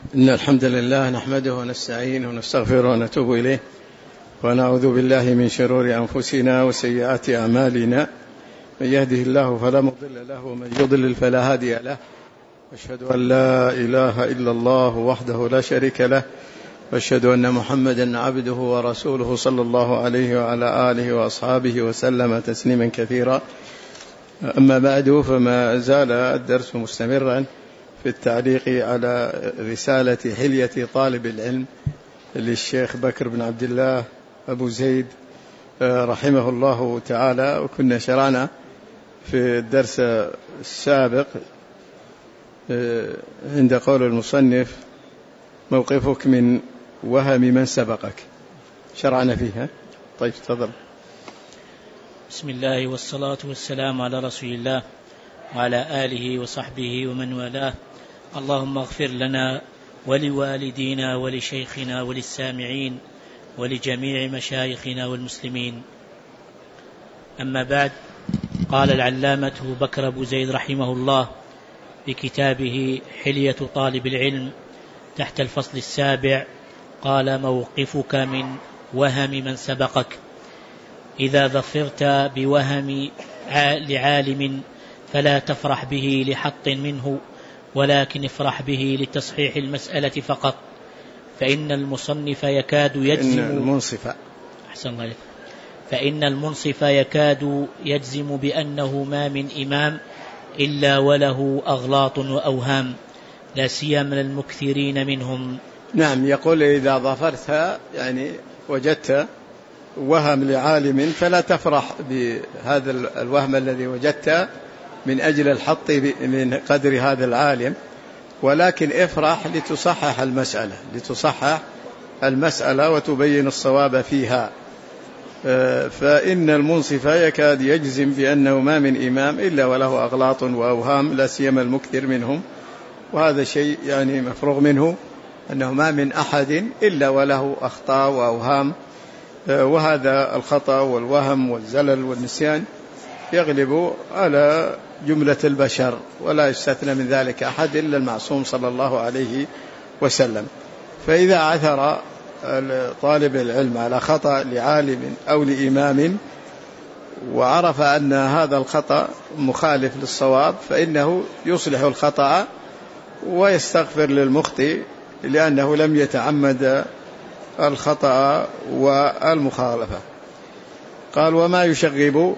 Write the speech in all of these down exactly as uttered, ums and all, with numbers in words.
إن الحمد لله نحمده ونستعينه ونستغفره ونتوب إليه ونعوذ بالله من شرور أنفسنا وسيئات أعمالنا. من يهده الله فلا مضل له ومن يضلل فلا هادي له. أشهد أن لا إله إلا الله وحده لا شريك له، وأشهد أن محمدا عبده ورسوله صلى الله عليه وعلى آله وأصحابه وسلم تسليما كثيرا. أما بعد، فما زال الدرس مستمرا في التعليق على رسالة حلية طالب العلم للشيخ بكر بن عبد الله أبو زيد رحمه الله تعالى. وكنا شرعنا في الدرس السابق عند قول المصنف: موقفك من وهم من سبقك. شرعنا فيها. طيب تفضل. بسم الله والصلاة والسلام على رسول الله وعلى آله وصحبه ومن والاه. اللهم اغفر لنا ولوالدينا ولشيخنا وللسامعين ولجميع مشايخنا والمسلمين. أما بعد، قال العلامة بكر أبو زيد رحمه الله في كتابه حلية طالب العلم تحت الفصل السابع، قال: موقفك من وهم من سبقك. إذا ظفرت بوهم لعالم فلا تفرح به لحط منه، ولكن افرح به لتصحيح المسألة فقط، فإن المصنف يكاد يجزم إن المنصف أحسن الله عليك. فإن المنصف يكاد يجزم بأنه ما من إمام إلا وله أغلاط وأوهام، لا سيما المكثرين منهم. نعم، يقول: إذا ظفرت يعني وجدت وهم لعالم فلا تفرح بهذا الوهم الذي وجدت من أجل الحط من قدر هذا العالم، ولكن افرح لتصحح المسألة لتصحح المسألة وتبين الصواب فيها. فإن المنصف يكاد يجزم بأنه ما من إمام إلا وله أغلاط وأوهام، لا سيما المكثر منهم. وهذا شيء يعني مفروغ منه، أنه ما من أحد إلا وله أخطاء وأوهام، وهذا الخطأ والوهم والزلل والنسيان يغلب على جملة البشر، ولا يستثنى من ذلك أحد إلا المعصوم صلى الله عليه وسلم. فإذا عثر طالب العلم على خطأ لعالم أو لإمام وعرف أن هذا الخطأ مخالف للصواب، فإنه يصلح الخطأ ويستغفر للمخطئ لأنه لم يتعمد الخطأ والمخالفة. قال: وما يشغب.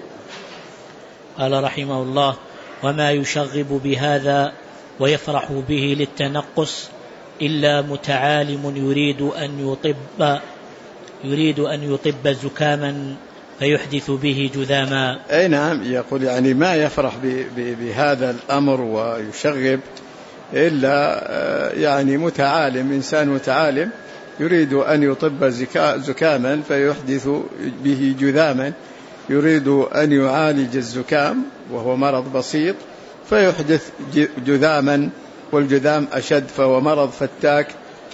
قال رحمه الله: وما يشغب بهذا ويفرح به للتنقص إلا متعالم يريد أن يطب يريد أن يطب زكاما فيحدث به جذاما. أي نعم، يقول يعني ما يفرح بهذا الأمر ويشغب إلا يعني متعالم، إنسان متعالم يريد أن يطب زكاما فيحدث به جذاما، يريد أن يعالج الزكام وهو مرض بسيط فيحدث جذاما، والجذام أشد فهو مرض فتاك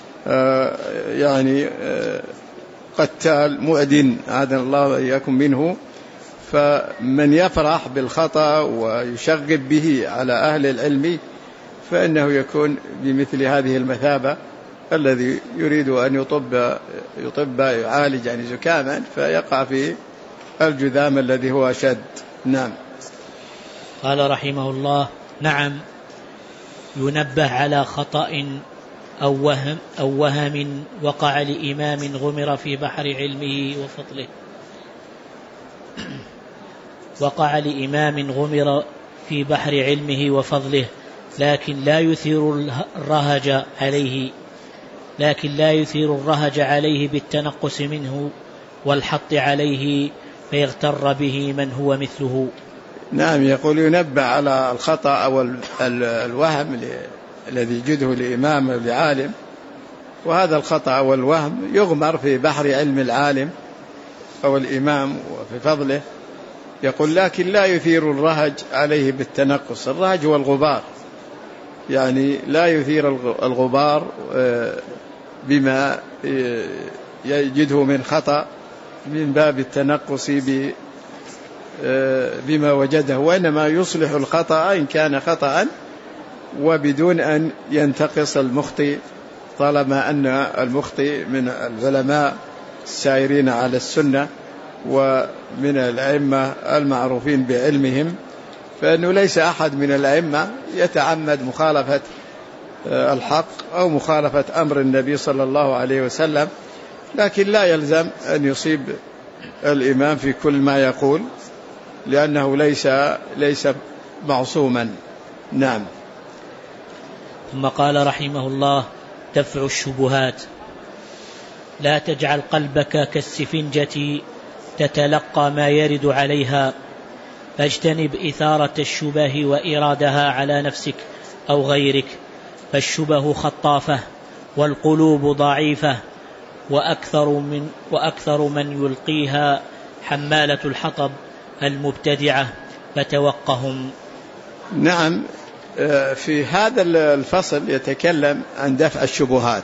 يعني قتال معدن، عاذنا الله وإياكم منه. فمن يفرح بالخطأ ويشغب به على أهل العلم فإنه يكون بمثل هذه المثابة، الذي يريد أن يطب يطب يعالج يعني زكاما فيقع في الجذام الذي هو أشد. نعم. قال رحمه الله: نعم، ينبه على خطأ أو وهم, أو وهم وقع لإمام غمر في بحر علمه وفضله وقع لإمام غمر في بحر علمه وفضله لكن لا يثير الرهج عليه لكن لا يثير الرهج عليه بالتنقص منه والحط عليه فيغتر به من هو مثله. نعم، يقول: ينبه على الخطأ أو الوهم الذي يجده لإمام أو لعالم، وهذا الخطأ أو الوهم يغمر في بحر علم العالم أو الإمام وفي فضله. يقول: لكن لا يثير الرهج عليه بالتنقص. الرهج هو الغبار، يعني لا يثير الغبار بما يجده من خطأ من باب التنقص بما وجده، وإنما يصلح الخطأ إن كان خطأ وبدون أن ينتقص المخطئ طالما أن المخطئ من العلماء السائرين على السنة ومن الأئمة المعروفين بعلمهم، فإنه ليس أحد من الأئمة يتعمد مخالفة الحق أو مخالفة أمر النبي صلى الله عليه وسلم، لكن لا يلزم أن يصيب الإمام في كل ما يقول، لأنه ليس ليس معصوما. نعم. ثم قال رحمه الله: دفع الشبهات. لا تجعل قلبك كالسفنجة تتلقى ما يرد عليها، فاجتنب إثارة الشبه وإرادها على نفسك أو غيرك، فالشبه خطافة والقلوب ضعيفة، وأكثر من, وأكثر من يلقيها حمالة الحطب المبتدعة، فتوقهم. نعم. في هذا الفصل يتكلم عن دفع الشبهات.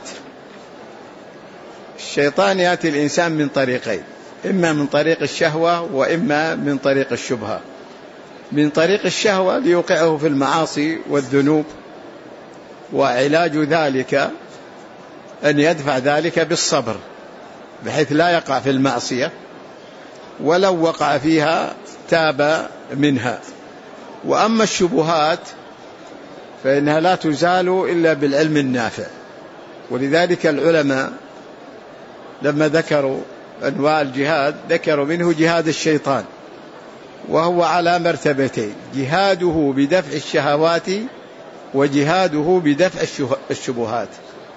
الشيطان يأتي الإنسان من طريقين، إما من طريق الشهوة وإما من طريق الشبهة. من طريق الشهوة ليوقعه في المعاصي والذنوب، وعلاج ذلك أن يدفع ذلك بالصبر بحيث لا يقع في المعصية، ولو وقع فيها تاب منها. وأما الشبهات فإنها لا تزال إلا بالعلم النافع، ولذلك العلماء لما ذكروا أنواع الجهاد ذكروا منه جهاد الشيطان، وهو على مرتبتين: جهاده بدفع الشهوات وجهاده بدفع الشبهات.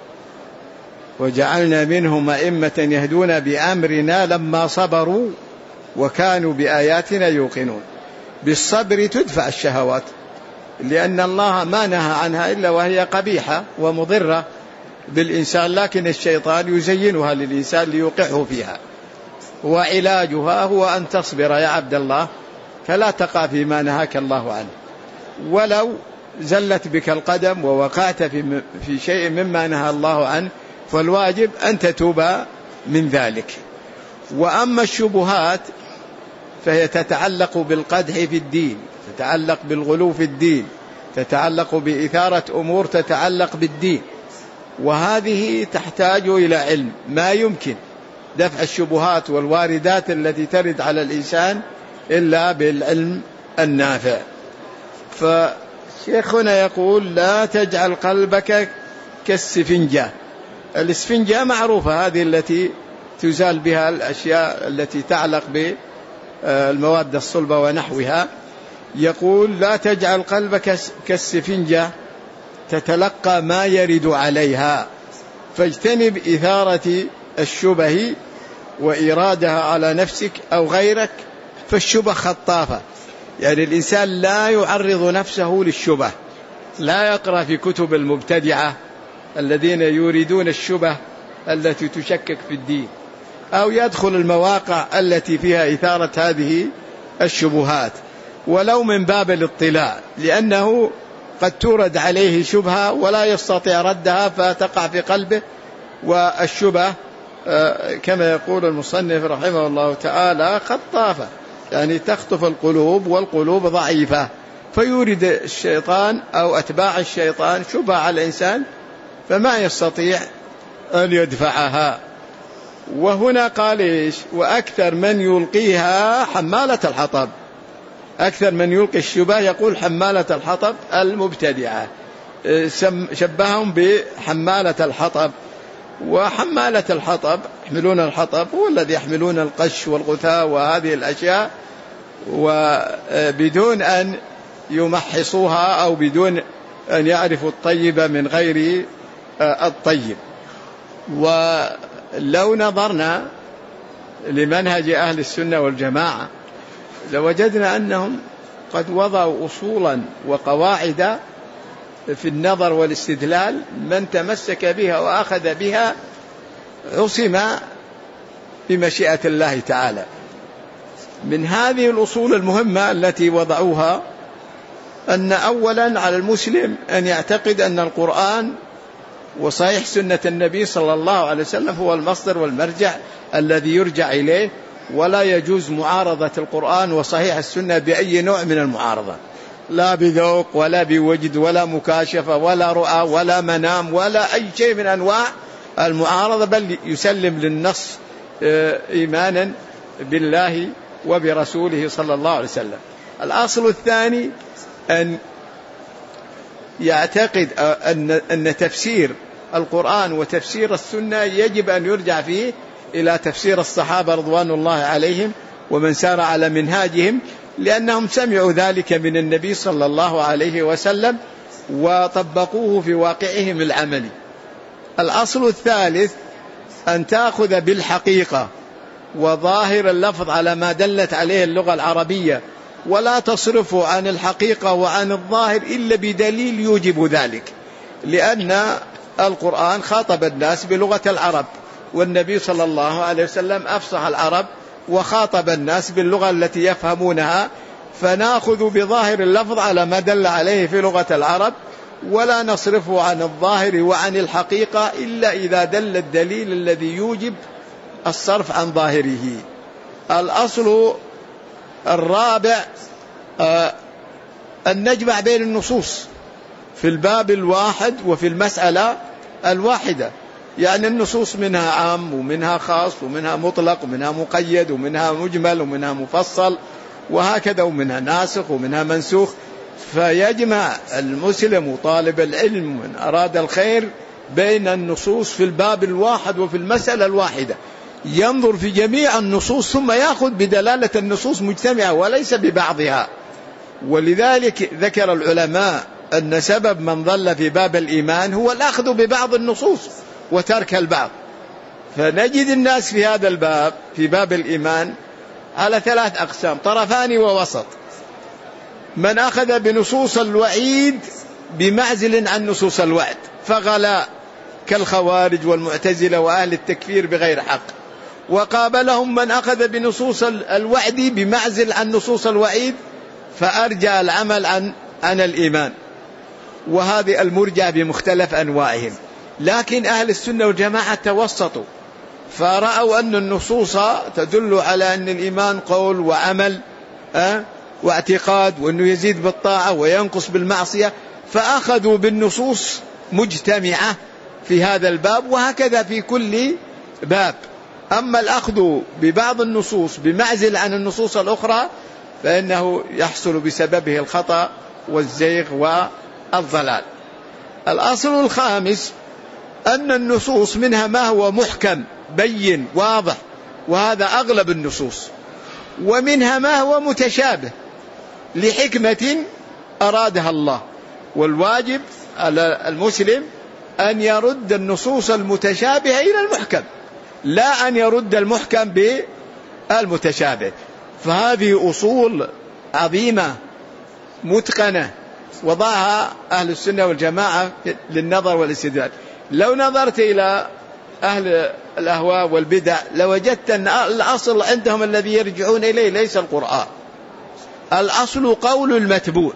وجعلنا منهم أئمة يهدون بأمرنا لما صبروا وكانوا بآياتنا يوقنون. بالصبر تدفع الشهوات، لأن الله ما نهى عنها إلا وهي قبيحة ومضرة بالإنسان، لكن الشيطان يزينها للإنسان ليوقعه فيها. وعلاجها هو أن تصبر يا عبد الله، فلا تقع فيما نهاك الله عنه، ولو زلت بك القدم ووقعت في في شيء مما نهى الله عنه، فالواجب أن تتوب من ذلك. وأما الشبهات فهي تتعلق بالقدح في الدين، تتعلق بالغلو في الدين، تتعلق بإثارة أمور تتعلق بالدين، وهذه تحتاج إلى علم. ما يمكن دفع الشبهات والواردات التي ترد على الإنسان إلا بالعلم النافع. فشيخنا يقول: لا تجعل قلبك كالسفنجة. السفنجة معروفة، هذه التي تزال بها الأشياء التي تعلق بالمواد الصلبة ونحوها. يقول: لا تجعل قلبك كالسفنجة تتلقى ما يرد عليها، فاجتنب إثارة الشبه وإرادها على نفسك أو غيرك، فالشبه خطافة. يعني الإنسان لا يعرض نفسه للشبه، لا يقرأ في كتب المبتدعة الذين يريدون الشبه التي تشكك في الدين، أو يدخل المواقع التي فيها إثارة هذه الشبهات ولو من باب الاطلاع، لأنه قد تورد عليه شبهة ولا يستطيع ردها فتقع في قلبه. والشبه كما يقول المصنف رحمه الله تعالى خطافة، يعني تخطف القلوب والقلوب ضعيفة، فيورد الشيطان أو أتباع الشيطان شبهة على الإنسان فما يستطيع أن يدفعها. وهنا قال إيش؟ وأكثر من يلقيها حمالة الحطب. أكثر من يلقي الشبه يقول حمالة الحطب المبتدعة، شبههم بحمالة الحطب. وحمالة الحطب يحملون الحطب هو الذي يحملون القش والغثاء وهذه الأشياء، وبدون أن يمحصوها أو بدون أن يعرفوا الطيب من غير الطيب. ولو نظرنا لمنهج أهل السنة والجماعة لوجدنا أنهم قد وضعوا أصولا وقواعد في النظر والاستدلال، من تمسك بها وأخذ بها عصم بمشيئة الله تعالى. من هذه الأصول المهمة التي وضعوها أن أولا على المسلم أن يعتقد أن القرآن وصحيح سنة النبي صلى الله عليه وسلم هو المصدر والمرجع الذي يرجع إليه، ولا يجوز معارضة القرآن وصحيح السنة بأي نوع من المعارضة. لا بذوق ولا بوجد ولا مكاشفة ولا رؤى ولا منام ولا أي شيء من أنواع المعارضة، بل يسلم للنص إيمانا بالله وبرسوله صلى الله عليه وسلم. الأصل الثاني أن يعتقد أن أن تفسير القرآن وتفسير السنة يجب أن يرجع فيه إلى تفسير الصحابة رضوان الله عليهم ومن سار على منهاجهم، لأنهم سمعوا ذلك من النبي صلى الله عليه وسلم وطبقوه في واقعهم العملي. الأصل الثالث أن تأخذ بالحقيقة وظاهر اللفظ على ما دلت عليه اللغة العربية، ولا تصرفه عن الحقيقة وعن الظاهر إلا بدليل يوجب ذلك، لأن القرآن خاطب الناس بلغة العرب، والنبي صلى الله عليه وسلم أفصح العرب وخاطب الناس باللغة التي يفهمونها، فنأخذ بظاهر اللفظ على ما دل عليه في لغة العرب، ولا نصرفه عن الظاهر وعن الحقيقة إلا إذا دل الدليل الذي يوجب الصرف عن ظاهره. الأصل الرابع آه أن نجمع بين النصوص في الباب الواحد وفي المسألة الواحدة، يعني النصوص منها عام ومنها خاص ومنها مطلق ومنها مقيد ومنها مجمل ومنها مفصل وهكذا، ومنها ناسخ ومنها منسوخ، فيجمع المسلم وطالب العلم من أراد الخير بين النصوص في الباب الواحد وفي المسألة الواحدة، ينظر في جميع النصوص ثم يأخذ بدلالة النصوص مجتمعة وليس ببعضها. ولذلك ذكر العلماء أن سبب من ضل في باب الإيمان هو الأخذ ببعض النصوص وترك البعض. فنجد الناس في هذا الباب في باب الإيمان على ثلاث أقسام، طرفان ووسط: من أخذ بنصوص الوعيد بمعزل عن نصوص الوعد فغلا كالخوارج والمعتزلة وأهل التكفير بغير حق، وقابلهم من أخذ بنصوص الوعد بمعزل عن نصوص الوعيد فأرجع العمل عن عن الإيمان. وهذه المرجع بمختلف أنواعهم، لكن أهل السنة والجماعة توسطوا فرأوا أن النصوص تدل على أن الإيمان قول وعمل أه واعتقاد، وأنه يزيد بالطاعة وينقص بالمعصية، فأخذوا بالنصوص مجتمعة في هذا الباب، وهكذا في كل باب. أما الأخذ ببعض النصوص بمعزل عن النصوص الأخرى فإنه يحصل بسببه الخطأ والزيغ والضلال. الأصل الخامس أن النصوص منها ما هو محكم بين واضح، وهذا أغلب النصوص، ومنها ما هو متشابه لحكمة أرادها الله، والواجب على المسلم أن يرد النصوص المتشابهة إلى المحكم، لا أن يرد المحكم بالمتشابه. فهذه أصول عظيمة متقنة وضعها أهل السنة والجماعة للنظر والاستدلال. لو نظرت إلى أهل الأهواء والبدع لوجدت أن الأصل عندهم الذي يرجعون إليه ليس القرآن، الأصل قول المتبوع،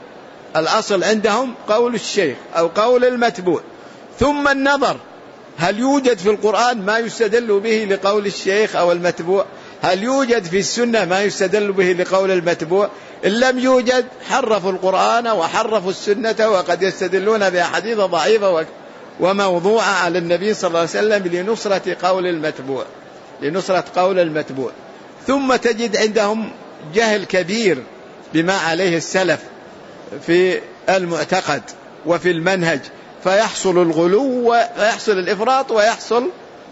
الأصل عندهم قول الشيخ أو قول المتبوع، ثم النظر هل يوجد في القرآن ما يستدل به لقول الشيخ أو المتبوع، هل يوجد في السنة ما يستدل به لقول المتبوع. إن لم يوجد حرفوا القرآن وحرفوا السنة، وقد يستدلون بأحاديث ضعيفة وموضوعة على النبي صلى الله عليه وسلم لنصرة قول المتبوع لنصرة قول المتبوع. ثم تجد عندهم جهل كبير بما عليه السلف في المعتقد وفي المنهج، فيحصل الغلو ويحصل الإفراط ويحصل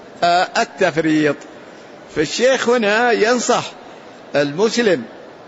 التفريط. فالشيخ هنا ينصح المسلم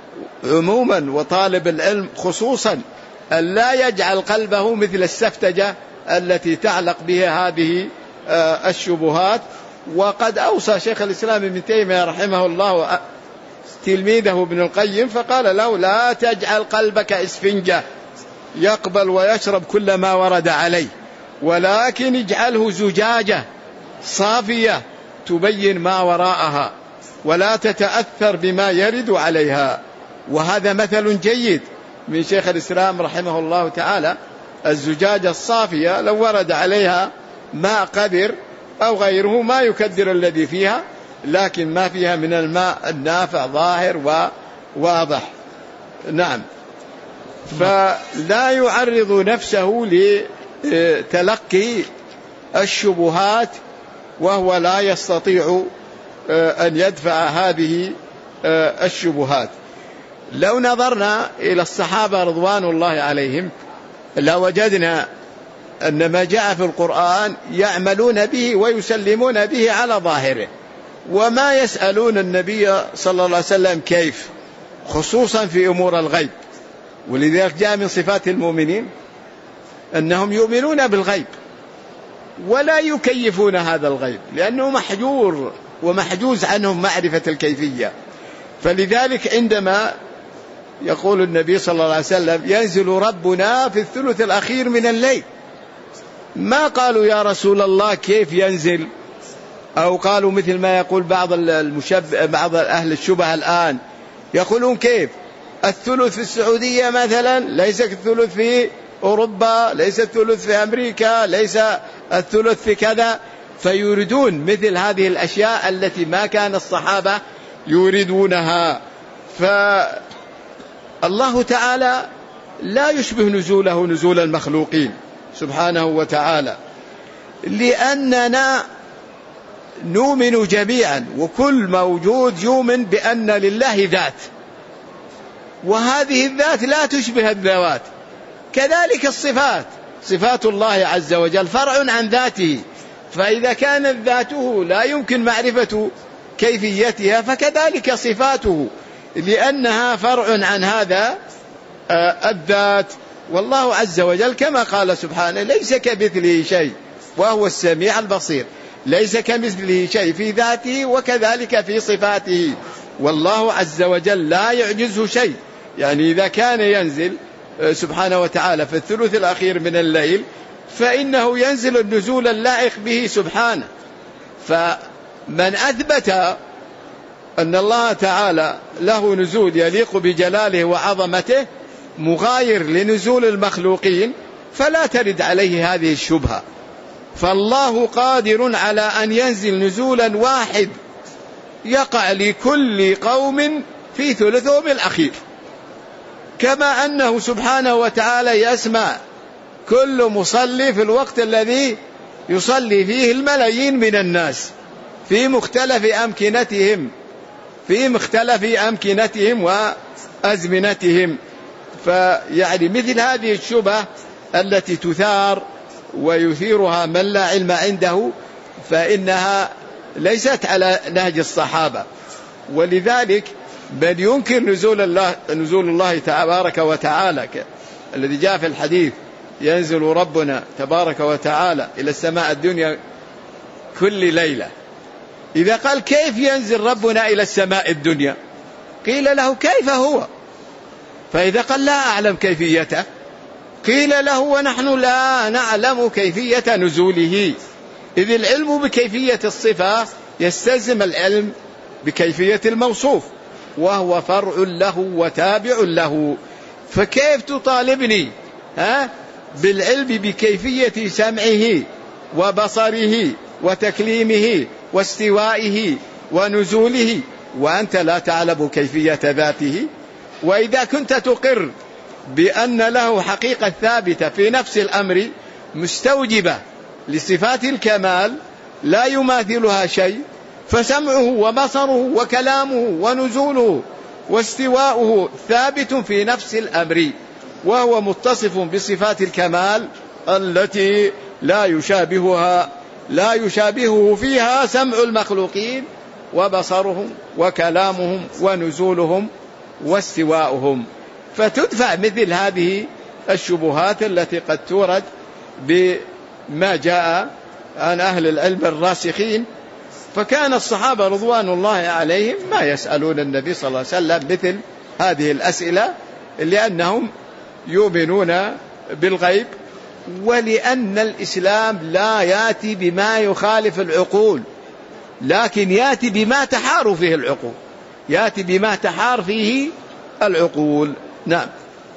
عموما وطالب العلم خصوصا أن لا يجعل قلبه مثل السفتجة التي تعلق بها هذه الشبهات. وقد أوصى شيخ الإسلام ابن تيمية رحمه الله تلميذه ابن القيم فقال له: لا تجعل قلبك إسفنجة يقبل ويشرب كل ما ورد عليه، ولكن اجعله زجاجة صافية تبين ما وراءها ولا تتأثر بما يرد عليها. وهذا مثل جيد من شيخ الإسلام رحمه الله تعالى. الزجاجة الصافية لو ورد عليها ماء قذر أو غيره ما يكدر الذي فيها، لكن ما فيها من الماء النافع ظاهر وواضح. نعم. فلا يعرض نفسه لتلقي الشبهات وهو لا يستطيع أن يدفع هذه الشبهات. لو نظرنا إلى الصحابة رضوان الله عليهم لوجدنا أن ما جاء في القرآن يعملون به ويسلمون به على ظاهره، وما يسألون النبي صلى الله عليه وسلم كيف، خصوصا في أمور الغيب. ولذلك جاء من صفات المؤمنين أنهم يؤمنون بالغيب ولا يكيفون هذا الغيب، لأنه محجور ومحجوز عنهم معرفة الكيفية. فلذلك عندما يقول النبي صلى الله عليه وسلم ينزل ربنا في الثلث الأخير من الليل، ما قالوا يا رسول الله كيف ينزل، أو قالوا مثل ما يقول بعض المشب... بعض أهل الشبهة الآن يقولون كيف الثلث في السعودية مثلا، ليس الثلث في أوروبا، ليس الثلث في أمريكا، ليس الثلث في كذا، فيريدون مثل هذه الأشياء التي ما كان الصحابة يريدونها. فالله تعالى لا يشبه نزوله نزول المخلوقين سبحانه وتعالى، لأننا نؤمن جميعا وكل موجود يؤمن بأن لله ذات، وهذه الذات لا تشبه الذوات. كذلك الصفات، صفات الله عز وجل فرع عن ذاته، فإذا كانت ذاته لا يمكن معرفة كيفيتها فكذلك صفاته، لأنها فرع عن هذا الذات. والله عز وجل كما قال سبحانه ليس كمثله شيء وهو السميع البصير، ليس كمثله شيء في ذاته وكذلك في صفاته. والله عز وجل لا يعجزه شيء، يعني إذا كان ينزل سبحانه وتعالى في الثلث الأخير من الليل فإنه ينزل النزول اللائق به سبحانه. فمن أثبت أن الله تعالى له نزول يليق بجلاله وعظمته مغاير لنزول المخلوقين فلا ترد عليه هذه الشبهة. فالله قادر على أن ينزل نزولا واحد يقع لكل قوم في ثلثهم الأخير، كما أنه سبحانه وتعالى يسمع كل مصلي في الوقت الذي يصلي فيه الملايين من الناس في مختلف أمكنتهم في مختلف أمكنتهم وأزمنتهم. فيعني مثل هذه الشبهة التي تثار ويثيرها من لا علم عنده فإنها ليست على نهج الصحابة. ولذلك بل ينكر نزول الله نزول الله تبارك وتعالى الذي جاء في الحديث ينزل ربنا تبارك وتعالى إلى السماء الدنيا كل ليلة. إذا قال كيف ينزل ربنا إلى السماء الدنيا قيل له كيف هو، فإذا قال لا أعلم كيفيته قيل له ونحن لا نعلم كيفية نزوله، إذ العلم بكيفية الصفة يستلزم العلم بكيفية الموصوف وهو فرع له وتابع له. فكيف تطالبني ها بالعلم بكيفية سمعه وبصره وتكليمه واستوائه ونزوله وأنت لا تعلم كيفية ذاته؟ وإذا كنت تقر بأن له حقيقة ثابتة في نفس الأمر مستوجبة لصفات الكمال لا يماثلها شيء، فسمعه وبصره وكلامه ونزوله واستواؤه ثابت في نفس الأمر، وهو متصف بصفات الكمال التي لا يشابهها لا يشابهه فيها سمع المخلوقين وبصرهم وكلامهم ونزولهم واستواؤهم. فتدفع مثل هذه الشبهات التي قد تورد بما جاء عن أهل العلم الراسخين. فكان الصحابة رضوان الله عليهم ما يسألون النبي صلى الله عليه وسلم مثل هذه الأسئلة، لأنهم يؤمنون بالغيب، ولأن الإسلام لا يأتي بما يخالف العقول، لكن يأتي بما تحار فيه العقول يأتي بما تحار فيه العقول. نعم.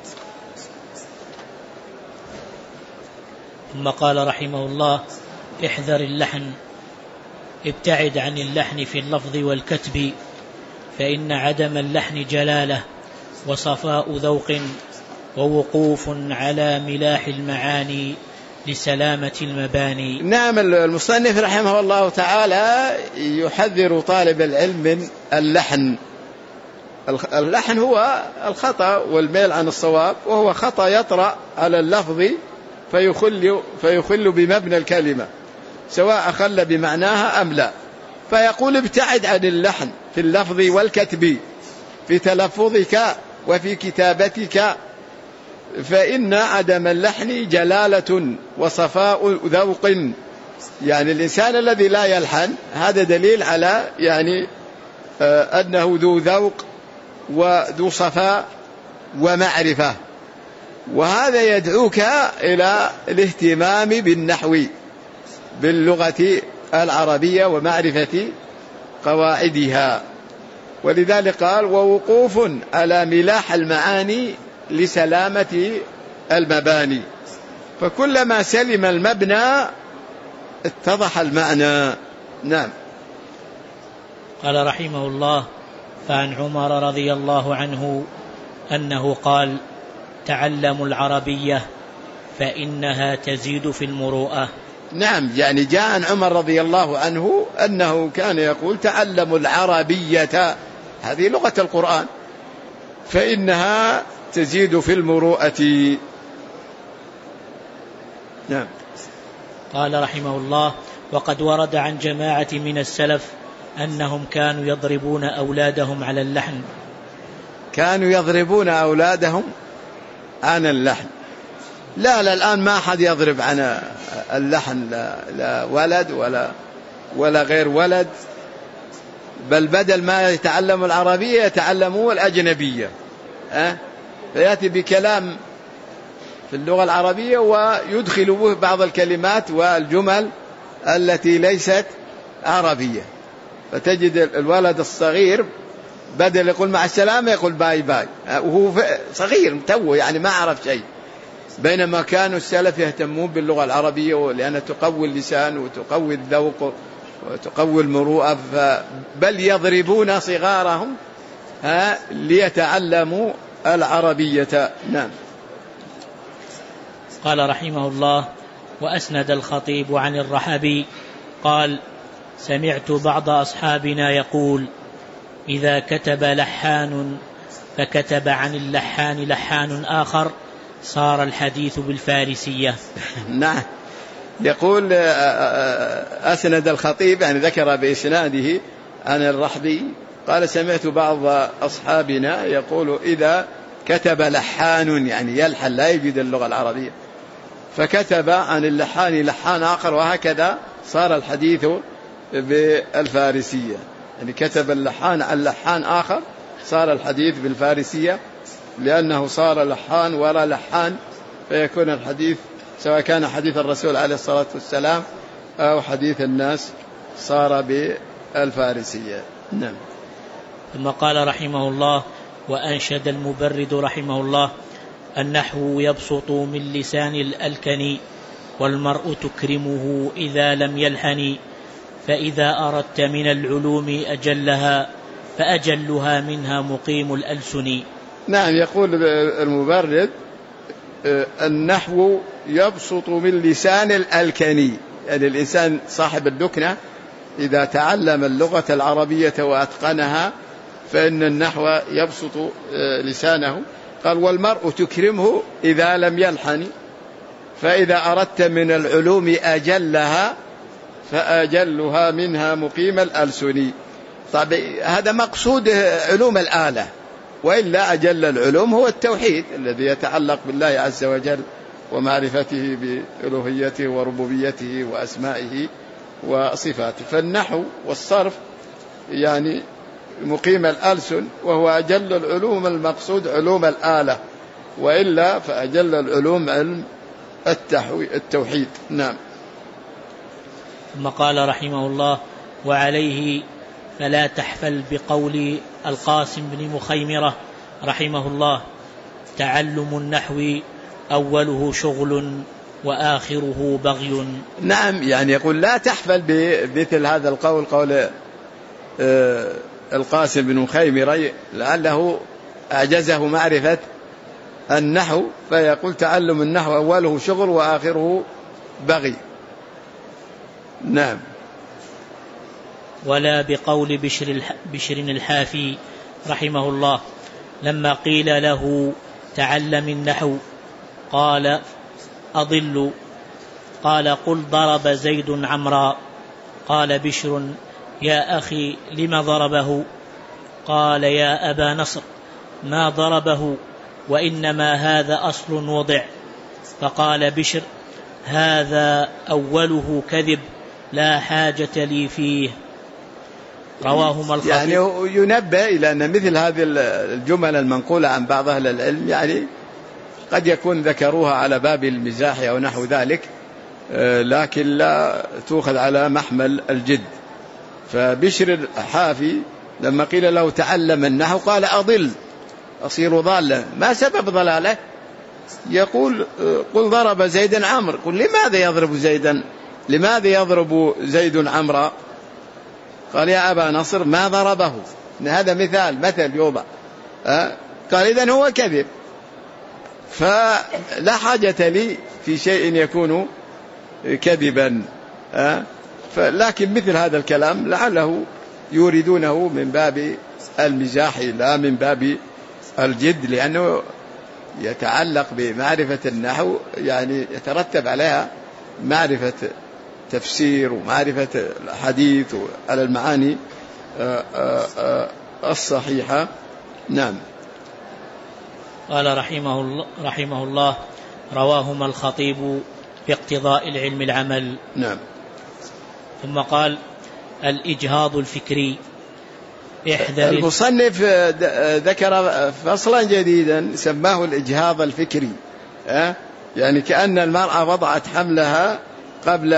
ثم قال رحمه الله: احذر اللحن، ابتعد عن اللحن في اللفظ والكتب، فإن عدم اللحن جلالة وصفاء ذوق ووقوف على ملاح المعاني لسلامة المباني. نعم، المصنف رحمه الله تعالى يحذر طالب العلم من اللحن. اللحن هو الخطأ والميل عن الصواب، وهو خطأ يطرأ على اللفظ فيخل, فيخل بمبنى الكلمة سواء أخل بمعناها أم لا. فيقول ابتعد عن اللحن في اللفظ والكتب في تلفظك وفي كتابتك، فإن عدم اللحن جلالة وصفاء ذوق. يعني الإنسان الذي لا يلحن هذا دليل على يعني أنه ذو ذوق وذو صفاء ومعرفة، وهذا يدعوك إلى الاهتمام بالنحو باللغة العربية ومعرفة قواعدها. ولذلك قال ووقوف على ملاح المعاني لسلامة المباني، فكلما سلم المبنى اتضح المعنى. نعم. قال رحمه الله: فعن عمر رضي الله عنه أنه قال: تعلموا العربية فإنها تزيد في المروءة. نعم، يعني جاء عن عمر رضي الله عنه أنه كان يقول تعلموا العربية، هذه لغة القرآن، فإنها تزيد في المروءة. نعم. قال رحمه الله: وقد ورد عن جماعة من السلف أنهم كانوا يضربون أولادهم على اللحن. كانوا يضربون أولادهم عن اللحن. لا لا الآن ما أحد يضرب عن اللحن، لا, لا ولد ولا ولا غير ولد، بل بدل ما يتعلم العربية يتعلموا الأجنبية، أه؟ فيأتي بكلام في اللغة العربية ويدخل به بعض الكلمات والجمل التي ليست عربية، فتجد الولد الصغير بدل يقول مع السلامة يقول باي باي، وهو صغير توه يعني ما عرف شيء. بينما كانوا السلف يهتمون باللغة العربية لأنها تقوي اللسان وتقوي الذوق وتقوي المروءة، بل يضربون صغارهم ليتعلموا العربية. نعم. قال رحمه الله: وأسند الخطيب عن الرحبي قال: سمعت بعض أصحابنا يقول: إذا كتب لحان فكتب عن اللحان لحان آخر صار الحديث بالفارسية. نعم. يقول أسند الخطيب يعني ذكر بإسناده عن الرحبي قال: سمعت بعض أصحابنا يقول: إذا كتب لحان يعني يلحن لا يجد اللغة العربية فكتب عن اللحان لحان آخر، وهكذا صار الحديث بالفارسية. يعني كتب اللحان عن لحان آخر صار الحديث بالفارسية، لأنه صار لحان ولا لحان، فيكون الحديث سواء كان حديث الرسول عليه الصلاة والسلام أو حديث الناس صار بالفارسية. نعم. ثم قال رحمه الله: وأنشد المبرد رحمه الله: النحو يبسط من لسان الألكن، والمرء تكرمه إذا لم يلحن، فإذا أردت من العلوم أجلها فأجلها منها مقيم الألسن. نعم. يقول المبرد: النحو يبسط من لسان الألكن، يعني الإنسان صاحب اللكنة إذا تعلم اللغة العربية وأتقنها فإن النحو يبسط لسانه. قال: والمرء تكرمه إذا لم يلحن، فإذا أردت من العلوم أجلها فأجلها منها مقيم الألسن. طيب هذا مقصود علوم الآلة، وإلا أجل العلوم هو التوحيد الذي يتعلق بالله عز وجل ومعرفته بألوهيته وربوبيته وأسمائه وصفاته. فالنحو والصرف يعني مقيم الألسن، وهو أجل العلوم المقصود علوم الآلة، وإلا فأجل العلوم علم التوحيد. نعم. ثم قال رحمه الله: وعليه فلا تحفل بقول القاسم بن مخيمرة رحمه الله: تعلم النحو أوله شغل وآخره بغي. نعم. يعني يقول لا تحفل بمثل هذا القول، قول القاسم بن مخيمرة، لعله أعجزه معرفة النحو فيقول تعلم النحو أوله شغل وآخره بغي. نعم. ولا بقول بشر بشر الحافي رحمه الله لما قيل له تعلم النحو قال أضل، قال قل ضرب زيد عمرا. قال بشر يا أخي لم ضربه؟ قال يا أبا نصر ما ضربه وإنما هذا أصل وضع. فقال بشر هذا أوله كذب لا حاجة لي فيه. رواهما الخطيب. يعني ينبه إلى أن مثل هذه الجمل المنقولة عن بعض أهل العلم يعني قد يكون ذكروها على باب المزاح أو نحو ذلك، لكن لا تؤخذ على محمل الجد. فبشر الحافي لما قيل له تعلم النحو قال أضل أصير ضالا. ما سبب ضلاله؟ يقول قل ضرب زيدا عمرو. قل لماذا يضرب زيدا؟ لماذا يضرب زيد عمرا؟ قال يا أبا نصر ما ضربه. هذا مثال مثل يوضع. أه؟ قال إذن هو كذب، فلا حاجة لي في شيء يكون كذبا. أه؟ لكن مثل هذا الكلام لعله يريدونه من باب المزاح لا من باب الجد، لأنه يتعلق بمعرفة النحو يعني يترتب عليها معرفة تفسير ومعرفة الحديث على المعاني الصحيحة. نعم. قال رحمه الله, رحمه الله رواهما الخطيب في اقتضاء العلم العمل. نعم. ثم قال الإجهاض الفكري. احذر. المصنف ذكر فصلا جديدا سماه الإجهاض الفكري، أه؟ يعني كأن المرأة وضعت حملها قبل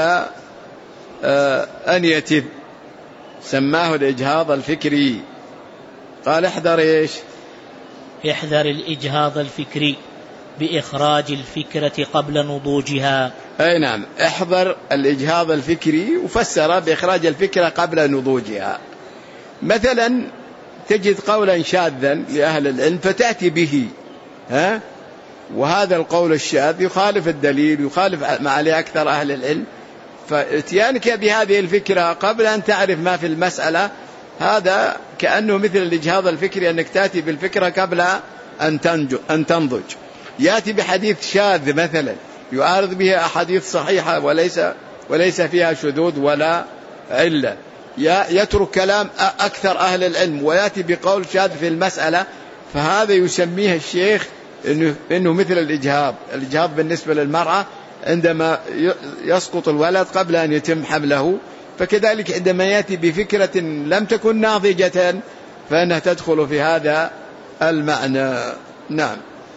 أن يتم، سماه الإجهاض الفكري. قال احذر إيش؟ احذر الإجهاض الفكري بإخراج الفكرة قبل نضوجها. أي نعم، احذر الإجهاض الفكري وفسر بإخراج الفكرة قبل نضوجها. مثلا تجد قولا شاذا لأهل العلم فتأتي به، ها؟ وهذا القول الشاذ يخالف الدليل، يخالف ما عليه أكثر أهل العلم، فاتيانك بهذه الفكرة قبل أن تعرف ما في المسألة هذا كأنه مثل الإجهاض الفكري، أنك تأتي بالفكرة قبل أن تنضج. يأتي بحديث شاذ مثلا يعارض به أحاديث صحيحة وليس وليس فيها شذوذ ولا علة، يترك كلام أكثر أهل العلم ويأتي بقول شاذ في المسألة، فهذا يسميه الشيخ إنه, إنه مثل الإجهاض. الإجهاض بالنسبة للمرأة عندما يسقط الولد قبل أن يتم حمله، فكذلك عندما يأتي بفكرة لم تكن ناضجة فإنها تدخل في هذا المعنى. نعم.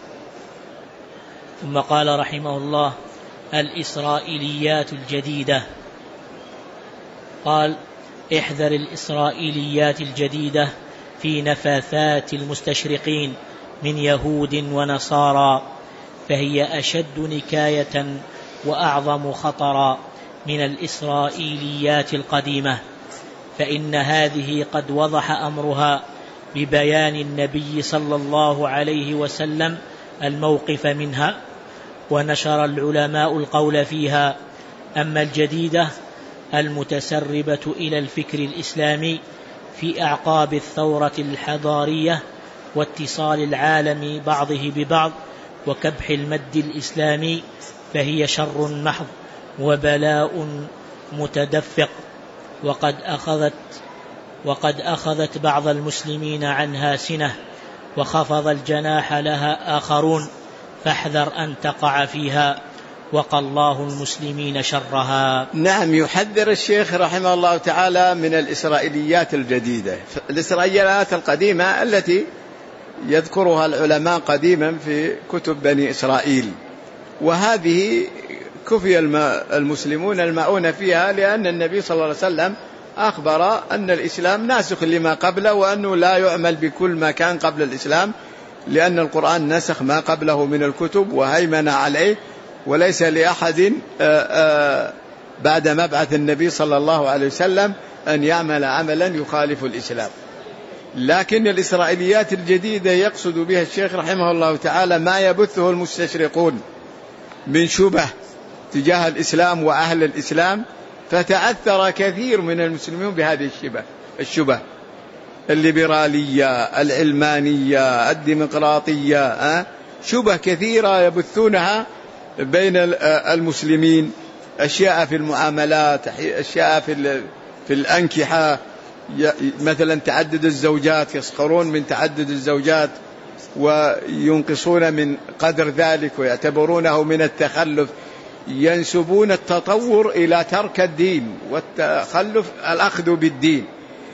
ثم قال رحمه الله الإسرائيليات الجديدة. قال احذر الإسرائيليات الجديدة في نفاثات المستشرقين من يهود ونصارى، فهي أشد نكاية وأعظم خطرا من الإسرائيليات القديمة، فإن هذه قد وضح أمرها ببيان النبي صلى الله عليه وسلم الموقف منها، ونشر العلماء القول فيها. أما الجديدة المتسربة إلى الفكر الإسلامي في أعقاب الثورة الحضارية واتصال العالم بعضه ببعض وكبح المد الإسلامي، فهي شر محض وبلاء متدفق، وقد أخذت وقد أخذت بعض المسلمين عنها سنة وخفض الجناح لها آخرون، فاحذر أن تقع فيها وقى الله المسلمين شرها. نعم، يحذر الشيخ رحمه الله تعالى من الإسرائيليات الجديدة. الإسرائيليات القديمة التي يذكرها العلماء قديما في كتب بني إسرائيل، وهذه كفي المسلمون المعون فيها، لأن النبي صلى الله عليه وسلم أخبر أن الإسلام ناسخ لما قبله، وأنه لا يعمل بكل ما كان قبل الإسلام، لأن القرآن نسخ ما قبله من الكتب وهيمن عليه، وليس لأحد بعد مبعث النبي صلى الله عليه وسلم أن يعمل عملا يخالف الإسلام. لكن الإسرائيليات الجديدة يقصد بها الشيخ رحمه الله تعالى ما يبثه المستشرقون من شبه تجاه الإسلام وأهل الإسلام، فتأثر كثير من المسلمين بهذه الشبه الشبه الليبرالية، العلمانية، الديمقراطية، شبه كثيرة يبثونها بين المسلمين، أشياء في المعاملات، أشياء في في الأنكحة، مثلا تعدد الزوجات، يسخرون من تعدد الزوجات وينقصون من قدر ذلك ويعتبرونه من التخلف، ينسبون التطور إلى ترك الدين والتخلف الأخذ بالدين،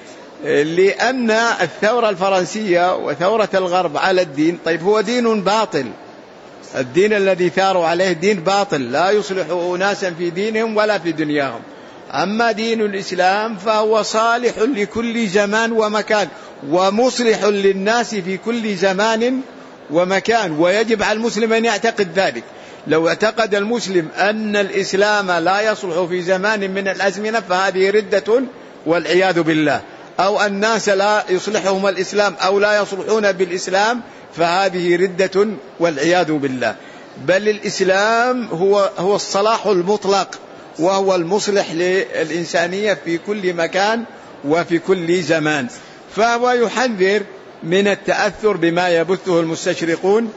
لأن الثورة الفرنسية وثورة الغرب على الدين، طيب هو دين باطل، الدين الذي ثاروا عليه دين باطل لا يصلح أناسا في دينهم ولا في دنياهم. أما دين الإسلام فهو صالح لكل زمان ومكان ومصلح للناس في كل زمان ومكان، ويجب على المسلم أن يعتقد ذلك. لو اعتقد المسلم أن الإسلام لا يصلح في زمان من الأزمنة فهذه ردة والعياذ بالله، أو الناس لا يصلحهم الإسلام أو لا يصلحون بالإسلام فهذه ردة والعياذ بالله. بل الإسلام هو هو الصلاح المطلق، وهو المصلح للإنسانية في كل مكان وفي كل زمان. فهو يحذر من التأثر بما يبثه المستشرقون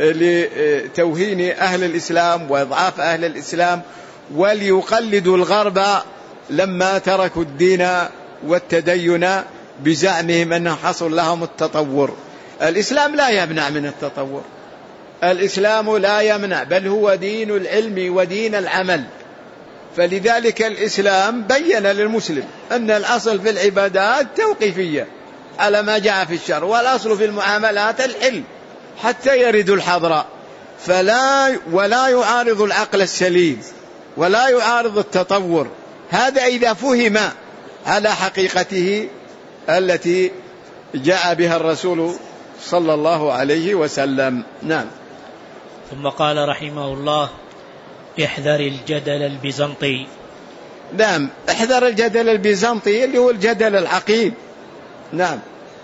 لتوهين أهل الإسلام وإضعاف أهل الإسلام، وليقلدوا الغرب لما تركوا الدين والتدين بزعمهم أنه حصل لهم التطور. الإسلام لا يمنع من التطور، الإسلام لا يمنع، بل هو دين العلم ودين العمل. فلذلك الإسلام بين للمسلم أن الأصل في العبادات توقيفية على ما جاء في الشرع، والأصل في المعاملات الحل حتى يرد الحضراء، فلا ولا يعارض العقل السليم ولا يعارض التطور. هذا إذا فهم على حقيقته التي جاء بها الرسول صلى الله عليه وسلم. نعم. ثم قال رحمه الله: احذر الجدل البيزنطي. نعم، احذر الجدل البيزنطي اللي هو الجدل العقيم. نعم،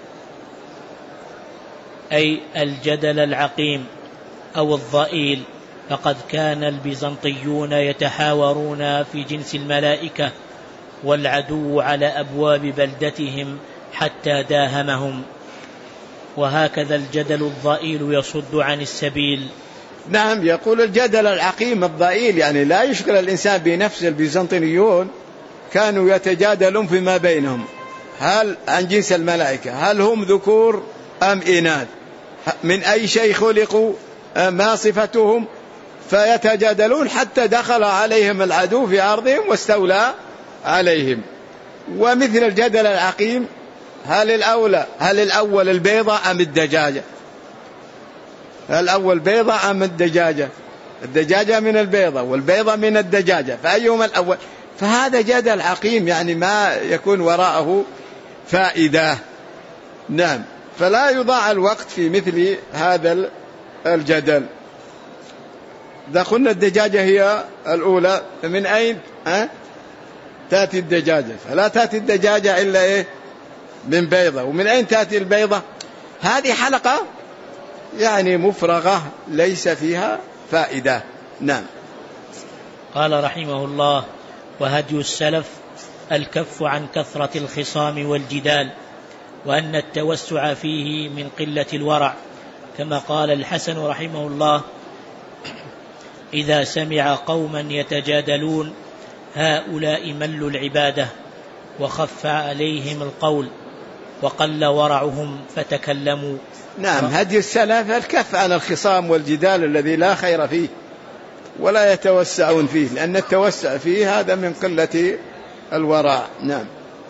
أي الجدل العقيم أو الضئيل، فقد كان البيزنطيون يتحاورون في جنس الملائكة والعدو على أبواب بلدتهم حتى داهمهم، وهكذا الجدل الضئيل يصد عن السبيل. نعم، يقول الجدل العقيم الضئيل يعني لا يشغل الإنسان بنفس. البيزنطيون كانوا يتجادلون فيما بينهم هل عن جنس الملائكة، هل هم ذكور أم إناث، من أي شيء خلقوا، ما صفتهم، فيتجادلون حتى دخل عليهم العدو في أرضهم واستولى عليهم. ومثل الجدل العقيم، هل الأولى هل الأول البيضة أم الدجاجة، هل الأول بيضة أم الدجاجة، الدجاجة من البيضة والبيضة من الدجاجة، فأيهما الأول؟ فهذا جدل عقيم يعني ما يكون وراءه فائدة. نعم، فلا يضاع الوقت في مثل هذا الجدل. إذا قلنا الدجاجة هي الأولى، من أين أه؟ تأتي الدجاجة؟ فلا تأتي الدجاجة إلا إيه؟ من بيضة. ومن أين تأتي البيضة؟ هذه حلقة يعني مفرغة ليس فيها فائدة. نعم. قال رحمه الله: وهدي السلف الكف عن كثرة الخصام والجدال، وأن التوسع فيه من قلة الورع، كما قال الحسن رحمه الله: إذا سمع قوما يتجادلون هؤلاء ملوا العبادة وخف عليهم القول وقل ورعهم فتكلموا. نعم، هدي السلف الكف عن الخصام والجدال الذي لا خير فيه ولا يتوسعون فيه، لأن التوسع فيه هذا من قلة الورع. نعم.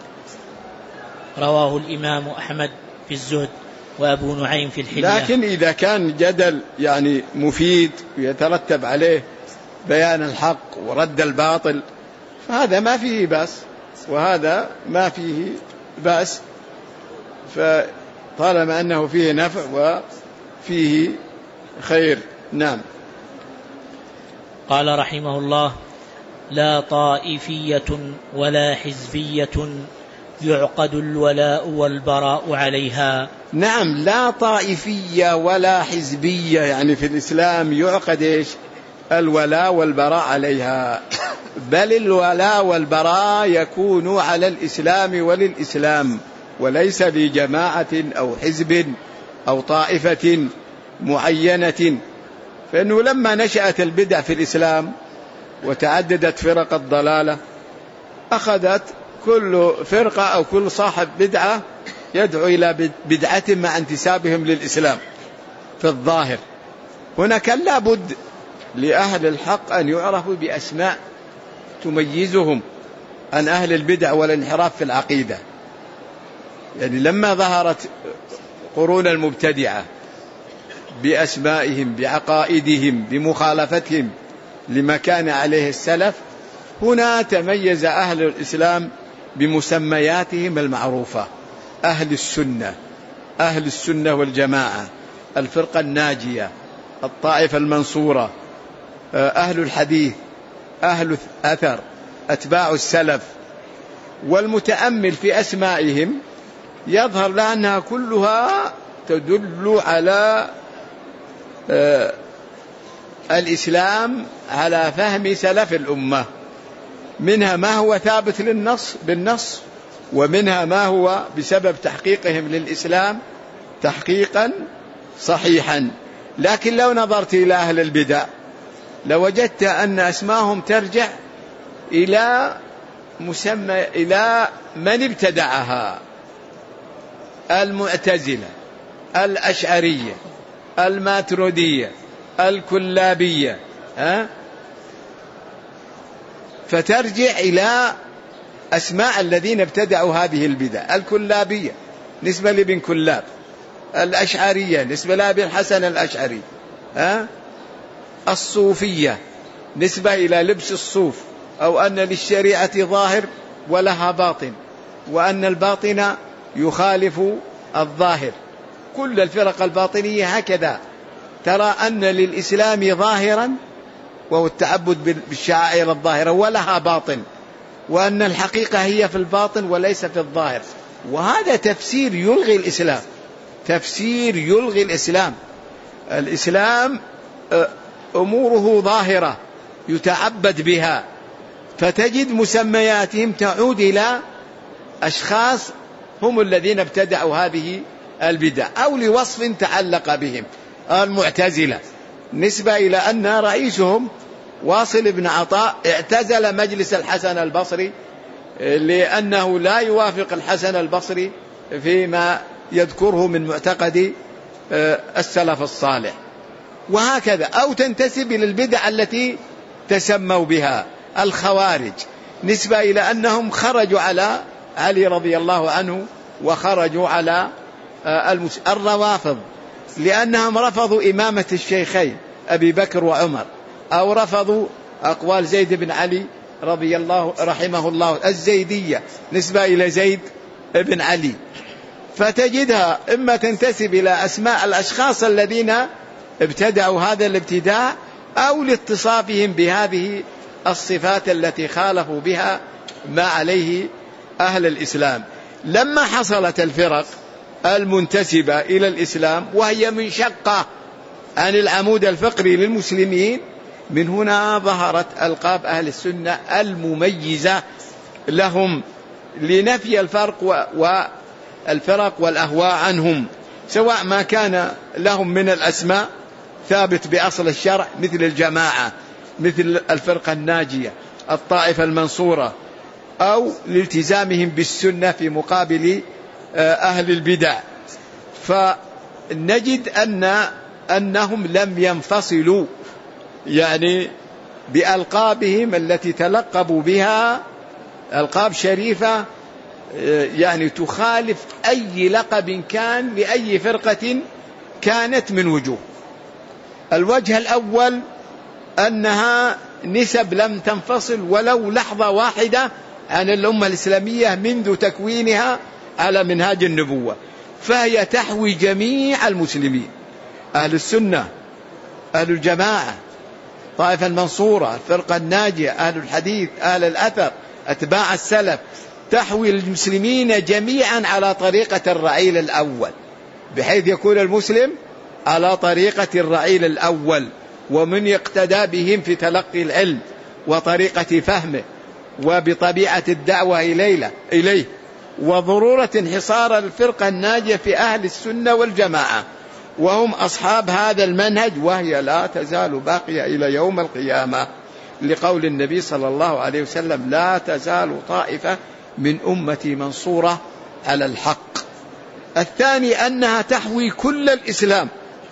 رواه الإمام أحمد في الزهد وأبو نعيم في الحلية. لكن إذا كان جدل يعني مفيد ويترتب عليه بيان الحق ورد الباطل فهذا ما فيه بأس، وهذا ما فيه بأس، فطالما أنه فيه نفع وفيه خير. نعم. قال رحمه الله: لا طائفية ولا حزبية يعقد الولاء والبراء عليها. نعم، لا طائفية ولا حزبية، يعني في الإسلام يعقد إيش؟ الولاء والبراء عليها، بل الولاء والبراء يكون على الإسلام وللإسلام، وليس لجماعة أو حزب أو طائفة معينة. فإنه لما نشأت البدع في الإسلام وتعددت فرق الضلالة، أخذت كل فرقة أو كل صاحب بدعة يدعو إلى بدعة مع انتسابهم للإسلام في الظاهر. هنا كان لابد لأهل الحق أن يعرفوا بأسماء تميزهم عن أهل البدع والانحراف في العقيدة. يعني لما ظهرت قرون المبتدعة بأسمائهم بعقائدهم بمخالفتهم لما كان عليه السلف، هنا تميز أهل الإسلام بمسمياتهم المعروفة: أهل السنة، أهل السنة والجماعة، الفرقة الناجية، الطائفة المنصورة، أهل الحديث، أهل الأثر، أتباع السلف. والمتأمل في أسمائهم يظهر لأنها كلها تدل على الإسلام على فهم سلف الأمة، منها ما هو ثابت للنص بالنص، ومنها ما هو بسبب تحقيقهم للإسلام تحقيقا صحيحا. لكن لو نظرت إلى أهل البدع لوجدت أن أسماءهم ترجع إلى مسمى إلى من ابتدعها: المعتزلة، الأشعرية، الماتريدية، الكلابية، ها؟ فترجع إلى أسماء الذين ابتدعوا هذه البدع: الكلابية نسبة لابن كلاب، الأشعرية نسبة لابن الحسن الأشعري، ها؟ الصوفية نسبة إلى لبس الصوف، أو أن للشريعة ظاهر ولها باطن، وأن الباطن يخالف الظاهر. كل الفرق الباطنية هكذا، ترى أن للإسلام ظاهرا وهو التعبد بالشعائر الظاهرة، ولها باطن، وأن الحقيقة هي في الباطن وليس في الظاهر. وهذا تفسير يلغي الإسلام، تفسير يلغي الإسلام. الإسلام أموره ظاهرة يتعبد بها، فتجد مسمياتهم تعود إلى أشخاص هم الذين ابتدعوا هذه البدع أو لوصف تعلق بهم. المعتزلة نسبة إلى أن رئيسهم واصل بن عطاء اعتزل مجلس الحسن البصري لأنه لا يوافق الحسن البصري فيما يذكره من معتقد السلف الصالح. وهكذا. أو تنتسب إلى البدع التي تسموا بها. الخوارج نسبة إلى أنهم خرجوا على علي رضي الله عنه وخرجوا على المس... الروافض لأنهم رفضوا إمامة الشيخين أبي بكر وعمر، أو رفضوا أقوال زيد بن علي رضي الله رحمه الله. الزيدية نسبة إلى زيد بن علي. فتجدها إما تنتسب إلى أسماء الأشخاص الذين ابتدعوا هذا الابتداع، أو لاتصافهم بهذه الصفات التي خالفوا بها ما عليه أهل الإسلام. لما حصلت الفرق المنتسبة إلى الإسلام وهي منشقة عن العمود الفقري للمسلمين، من هنا ظهرت ألقاب أهل السنة المميزة لهم لنفي الفرق والفرق والأهواء عنهم، سواء ما كان لهم من الأسماء ثابت بأصل الشرع مثل الجماعة، مثل الفرقة الناجية، الطائفة المنصورة، أو لالتزامهم بالسنة في مقابل أهل البدع. فنجد أن أنهم لم ينفصلوا يعني بألقابهم التي تلقبوا بها، ألقاب شريفة يعني تخالف أي لقب كان لأي فرقة كانت من وجوه. الوجه الأول أنها نسب لم تنفصل ولو لحظة واحدة عن الأمة الإسلامية منذ تكوينها على منهاج النبوة، فهي تحوي جميع المسلمين: أهل السنة، أهل الجماعة، طائفة المنصورة، الفرقة الناجية، أهل الحديث، أهل الأثر، أتباع السلف، تحوي المسلمين جميعا على طريقة الرعيل الأول، بحيث يكون المسلم على طريقة الرعيل الأول ومن يقتدى بهم في تلقي العلم وطريقة فهمه وبطبيعة الدعوة إليه، وضرورة انحصار الفرقة الناجية في أهل السنة والجماعة، وهم أصحاب هذا المنهج، وهي لا تزال باقية إلى يوم القيامة، لقول النبي صلى الله عليه وسلم: لا تزال طائفة من أمتي منصورة على الحق. الثاني أنها تحوي كل الإسلام،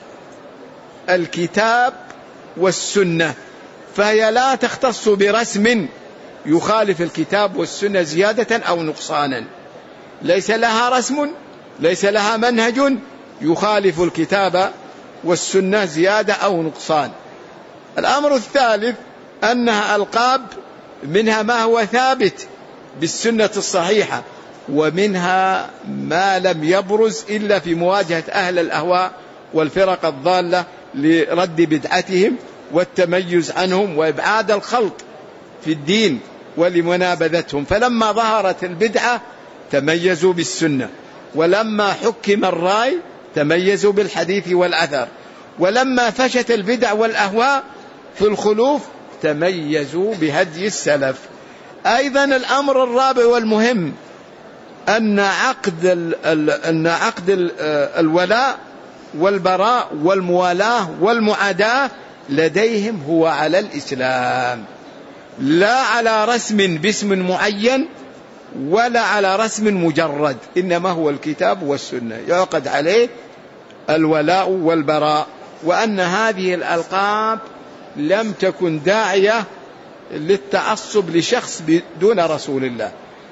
الكتاب والسنة، فهي لا تختص برسم يخالف الكتاب والسنة زيادة أو نقصانا، ليس لها رسم، ليس لها منهج يخالف الكتاب والسنة زيادة أو نقصان. الأمر الثالث أنها ألقاب، منها ما هو ثابت بالسنة الصحيحة، ومنها ما لم يبرز إلا في مواجهة أهل الأهواء والفرق الضالة لرد بدعتهم والتميز عنهم وإبعاد الخلط في الدين ولمنابذتهم. فلما ظهرت البدعة تميزوا بالسنة، ولما حكم الرأي تميزوا بالحديث والأثر، ولما فشت البدع والأهواء في الخلوف تميزوا بهدي السلف. أيضا الأمر الرابع والمهم أن عقد أن عقد الولاء والبراء والموالاة والمعاداة لديهم هو على الإسلام، لا على رسم باسم معين ولا على رسم مجرد، إنما هو الكتاب والسنة يعقد عليه الولاء والبراء. وأن هذه الألقاب لم تكن داعية للتعصب لشخص دون رسول الله،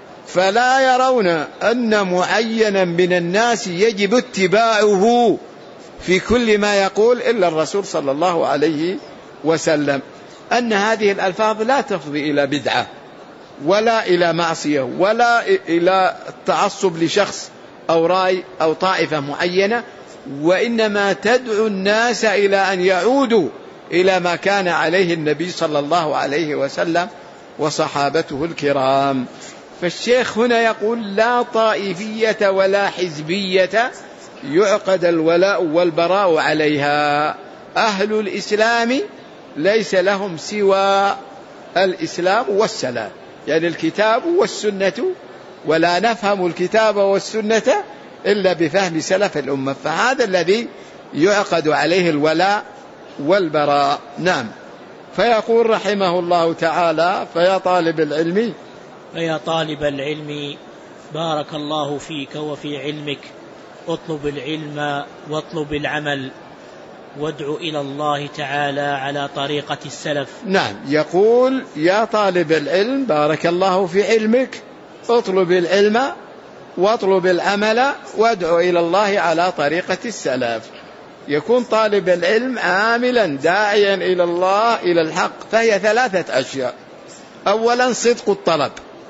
فلا يرون أن معينا من الناس يجب اتباعه في كل ما يقول إلا الرسول صلى الله عليه وسلم. أن هذه الألفاظ لا تفضي إلى بدعة ولا إلى معصية ولا إلى التعصب لشخص أو رأي أو طائفة معينة، وإنما تدعو الناس إلى أن يعودوا إلى ما كان عليه النبي صلى الله عليه وسلم وصحابته الكرام. فالشيخ هنا يقول: لا طائفية ولا حزبية يعقد الولاء والبراء عليها، أهل الإسلام ليس لهم سوى الإسلام والسلام، يعني الكتاب والسنة، ولا نفهم الكتاب والسنة إلا بفهم سلف الأمة، فهذا الذي يعقد عليه الولاء والبراء. نعم. فيقول رحمه الله تعالى: فيا طالب العلم فيا طالب العلم بارك الله فيك وفي علمك، اطلب العلم واطلب العمل، وادع إلى الله تعالى على طريقة السلف. نعم، يقول: يا طالب العلم بارك الله في علمك، اطلب العلم واطلب العمل، وادع إلى الله على طريقة السلف. يكون طالب العلم عاملا داعيا إلى الله إلى الحق، فهي ثلاثة أشياء: أولا صدق الطلب،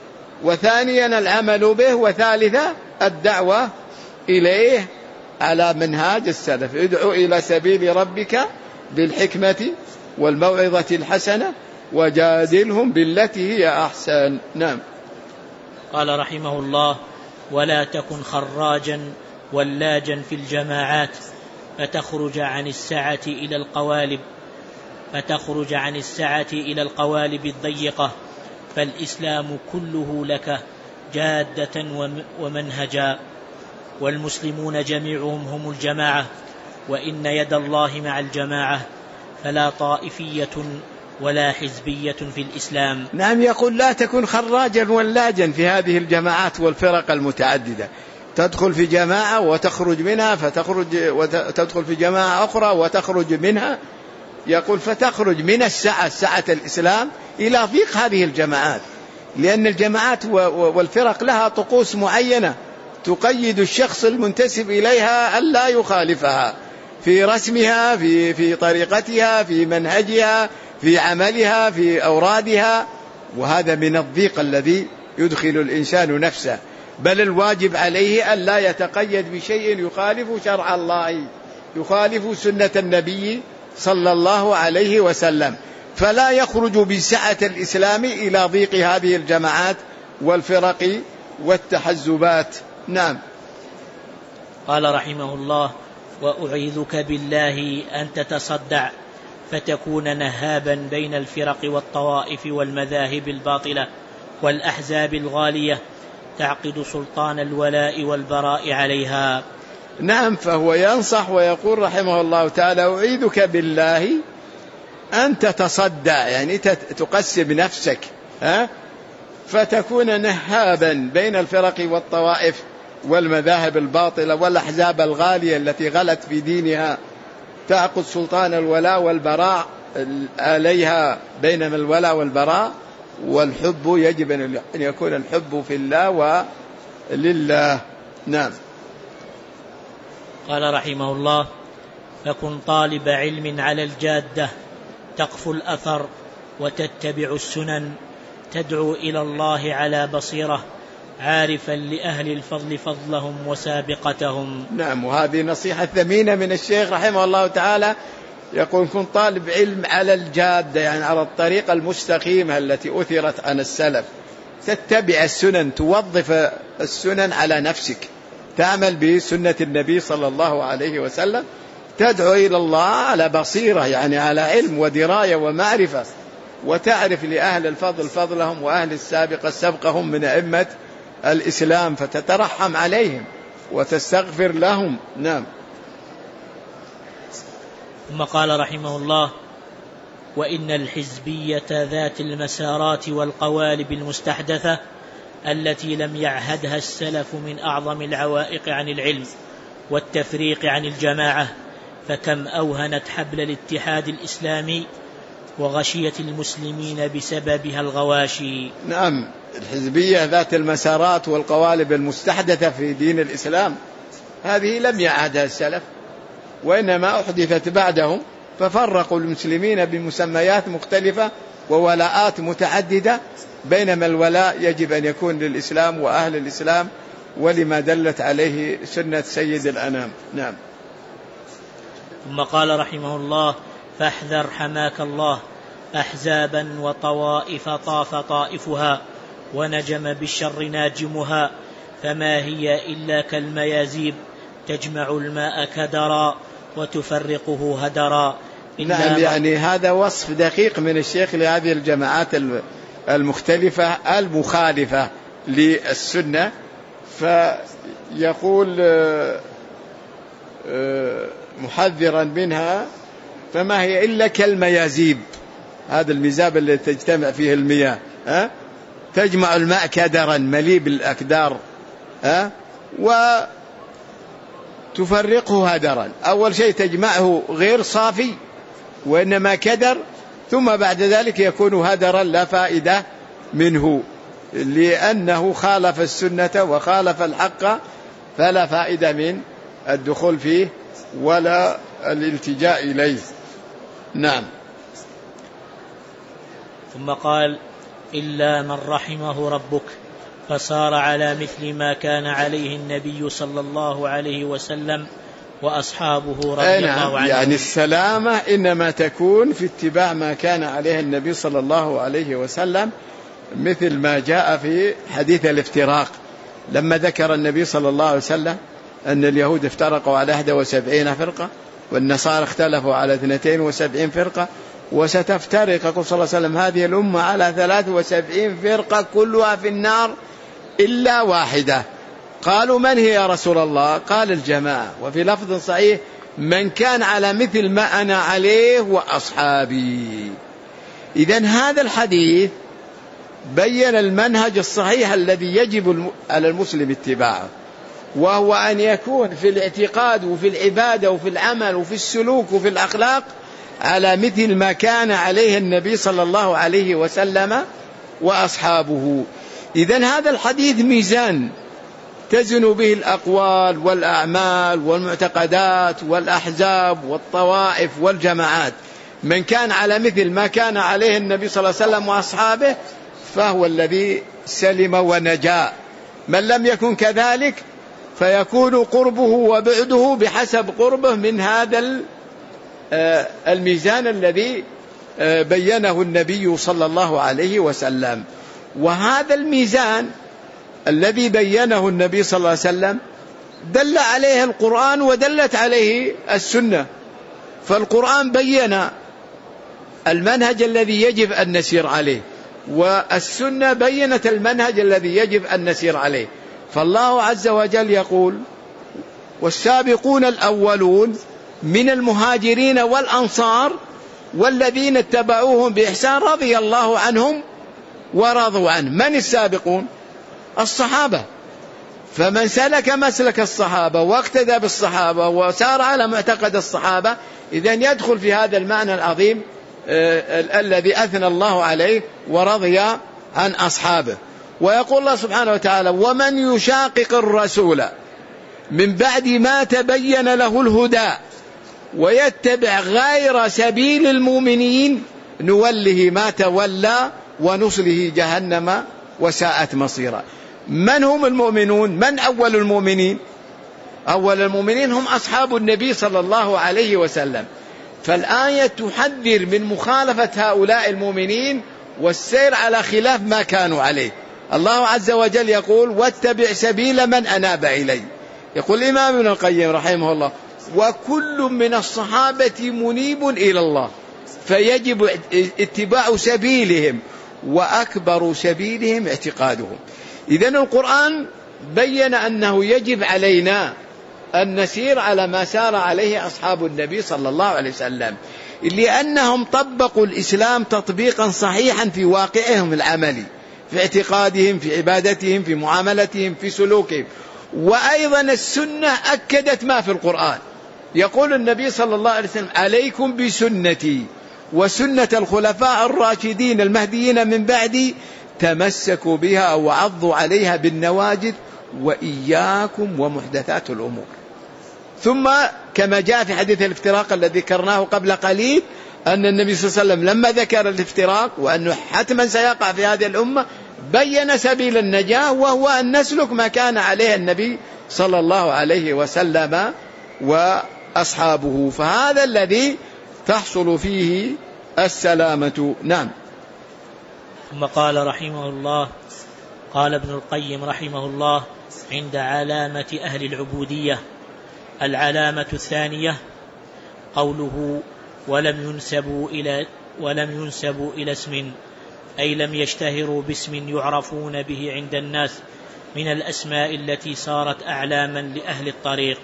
وثانيا العمل به، وثالثا الدعوة إليه على منهاج السلف. ادعو إلى سبيل ربك بالحكمة والموعظة الحسنة وجادلهم بالتي هي أحسن. نعم. قال رحمه الله: ولا تكن خراجا ولاجا في الجماعات فتخرج عن السعة إلى القوالب فتخرج عن السعة إلى القوالب الضيقة، فالإسلام كله لك جادة ومنهجا، والمسلمون جميعهم هم الجماعة، وإن يد الله مع الجماعة، فلا طائفية ولا حزبية في الإسلام. نعم، يقول: لا تكن خراجا ولاجا في هذه الجماعات والفرق المتعددة، تدخل في جماعة وتخرج منها، فتخرج وتدخل في جماعة أخرى وتخرج منها. يقول: فتخرج من السعة، سعة الإسلام، إلى ضيق هذه الجماعات، لأن الجماعات والفرق لها طقوس معينة تقيد الشخص المنتسب إليها ألا يخالفها في رسمها، في في طريقتها، في منهجها، في عملها، في أورادها، وهذا من الضيق الذي يدخل الإنسان نفسه. بل الواجب عليه أن لا يتقيد بشيء يخالف شرع الله، يخالف سنة النبي صلى الله عليه وسلم، فلا يخرج بسعة الإسلام إلى ضيق هذه الجماعات والفرق والتحزبات. نعم. قال رحمه الله: وأعيذك بالله أن تتصدع فتكون نهابا بين الفرق والطوائف والمذاهب الباطلة والأحزاب الغالية تعقد سلطان الولاء والبراء عليها. نعم. فهو ينصح ويقول رحمه الله تعالى: أعيذك بالله أن تتصدع، يعني تقسم نفسك، ها؟ فتكون نهابا بين الفرق والطوائف والمذاهب الباطلة والأحزاب الغالية التي غلت في دينها، تعقد سلطان الولاء والبراء عليها. بينما الولاء والبراء والحب يجب أن يكون الحب في الله ولله. نعم. قال رحمه الله: فكن طالب علم على الجادة تقفو الأثر وتتبع السنن تدعو إلى الله على بصيرة عارفا لأهل الفضل فضلهم وسابقتهم. نعم. وهذه نصيحة ثمينة من الشيخ رحمه الله تعالى، يقول: كن طالب علم على الجادة، يعني على الطريقة المستقيمة التي أثرت عن السلف، تتبع السنن، توظف السنن على نفسك، تعمل بسنة النبي صلى الله عليه وسلم، تدعو إلى الله على بصيرة، يعني على علم ودراية ومعرفة، وتعرف لأهل الفضل فضلهم وأهل السابقة سبقهم من أئمة الإسلام، فتترحم عليهم وتستغفر لهم. نعم. ثم قال رحمه الله: وإن الحزبية ذات المسارات والقوالب المستحدثة التي لم يعهدها السلف من أعظم العوائق عن العلم والتفريق عن الجماعة، فكم أوهنت حبل الاتحاد الإسلامي وغشية المسلمين بسببها الغواشي. نعم. الحزبية ذات المسارات والقوالب المستحدثة في دين الإسلام هذه لم يعهدها السلف، وإنما أحدثت بعدهم، ففرقوا المسلمين بمسميات مختلفة وولاءات متعددة، بينما الولاء يجب أن يكون للإسلام وأهل الإسلام، ولما دلت عليه سنة سيد الأنام. نعم. ثم قال رحمه الله: فاحذر حماك الله أحزابا وطوائف طاف طائفها ونجم بالشر ناجمها، فما هي إلا كالميازيب تجمع الماء كدرا وتفرقه هدرا. نعم. يعني هذا وصف دقيق من الشيخ لهذه الجماعات المختلفة المخالفة للسنة، فيقول محذرا منها: فما هي إلا كالميازيب، هذا الميزاب الذي تجتمع فيه المياه، أه؟ تجمع الماء كدرا، مليء بالأكدار، أه؟ وتفرقه هدرا. أول شيء تجمعه غير صافي وإنما كدر، ثم بعد ذلك يكون هدرا لا فائدة منه، لأنه خالف السنة وخالف الحق، فلا فائدة من الدخول فيه ولا الالتجاء إليه. نعم. ثم قال: إلا من رحمه ربك فصار على مثل ما كان عليه النبي صلى الله عليه وسلم وأصحابه رضي الله عنهم. يعني السلامة إنما تكون في اتباع ما كان عليه النبي صلى الله عليه وسلم، مثل ما جاء في حديث الافتراق، لما ذكر النبي صلى الله عليه وسلم أن اليهود افترقوا على إحدى وسبعين فرقة والنصارى اختلفوا على اثنتين وسبعين فرقة، وستفترق صلى الله عليه وسلم هذه الأمة على ثلاث وسبعين فرقة كلها في النار إلا واحدة. قالوا: من هي يا رسول الله؟ قال: الجماعة. وفي لفظ صحيح: من كان على مثل ما أنا عليه وأصحابي. إذن هذا الحديث بين المنهج الصحيح الذي يجب على المسلم اتباعه، وهو أن يكون في الاعتقاد وفي العبادة وفي العمل وفي السلوك وفي الأخلاق على مثل ما كان عليه النبي صلى الله عليه وسلم وأصحابه. إذن هذا الحديث ميزان تزن به الأقوال والأعمال والمعتقدات والأحزاب والطوائف والجماعات. من كان على مثل ما كان عليه النبي صلى الله عليه وسلم وأصحابه فهو الذي سلم ونجا. من لم يكن كذلك فيكون قربه وبعده بحسب قربه من هذا الميزان الذي بينه النبي صلى الله عليه وسلم. وهذا الميزان الذي بينه النبي صلى الله عليه وسلم دل عليه القرآن ودلت عليه السنة. فالقرآن بين المنهج الذي يجب أن نسير عليه، والسنة بينت المنهج الذي يجب أن نسير عليه. فالله عز وجل يقول: والسابقون الأولون من المهاجرين والأنصار والذين اتبعوهم بإحسان رضي الله عنهم ورضوا عنه. من السابقون؟ الصحابة. فمن سلك مسلك الصحابة واقتدى بالصحابة وسار على معتقد الصحابة إذن يدخل في هذا المعنى العظيم آه الذي أثنى الله عليه ورضي عن أصحابه. ويقول الله سبحانه وتعالى: ومن يشاقق الرسول من بعد ما تبين له الهدى ويتبع غير سبيل المؤمنين نوله ما تولى ونصله جهنم وساءت مصيرا. من هم المؤمنون؟ من أول المؤمنين؟ أول المؤمنين هم أصحاب النبي صلى الله عليه وسلم. فالآية تحذر من مخالفة هؤلاء المؤمنين والسير على خلاف ما كانوا عليه. الله عز وجل يقول: واتبع سبيل من أناب إلي. يقول الإمام ابن القيم رحمه الله: وكل من الصحابة منيب إلى الله، فيجب اتباع سبيلهم، وأكبر سبيلهم اعتقادهم. إذن القرآن بين أنه يجب علينا أن نسير على ما سار عليه أصحاب النبي صلى الله عليه وسلم، لأنهم طبقوا الإسلام تطبيقا صحيحا في واقعهم العملي، في اعتقادهم، في عبادتهم، في معاملتهم، في سلوكهم. وأيضا السنة أكدت ما في القرآن. يقول النبي صلى الله عليه وسلم: عليكم بسنتي وسنة الخلفاء الراشدين المهديين من بعدي، تمسكوا بها وعضوا عليها بالنواجذ، وإياكم ومحدثات الأمور. ثم كما جاء في حديث الافتراق الذي ذكرناه قبل قليل أن النبي صلى الله عليه وسلم لما ذكر الافتراق وأنه حتما سيقع في هذه الأمة بين سبيل النجاة، وهو أن نسلك ما كان عليه النبي صلى الله عليه وسلم وأصحابه. فهذا الذي تحصل فيه السلامة. نعم. ثم قال رحمه الله: قال ابن القيم رحمه الله: عند علامة أهل العبودية العلامة الثانية قوله: ولم ينسبوا إلى ولم ينسبوا إلى اسم، أي لم يشتهروا باسم يعرفون به عند الناس من الأسماء التي صارت أعلاما لأهل الطريق.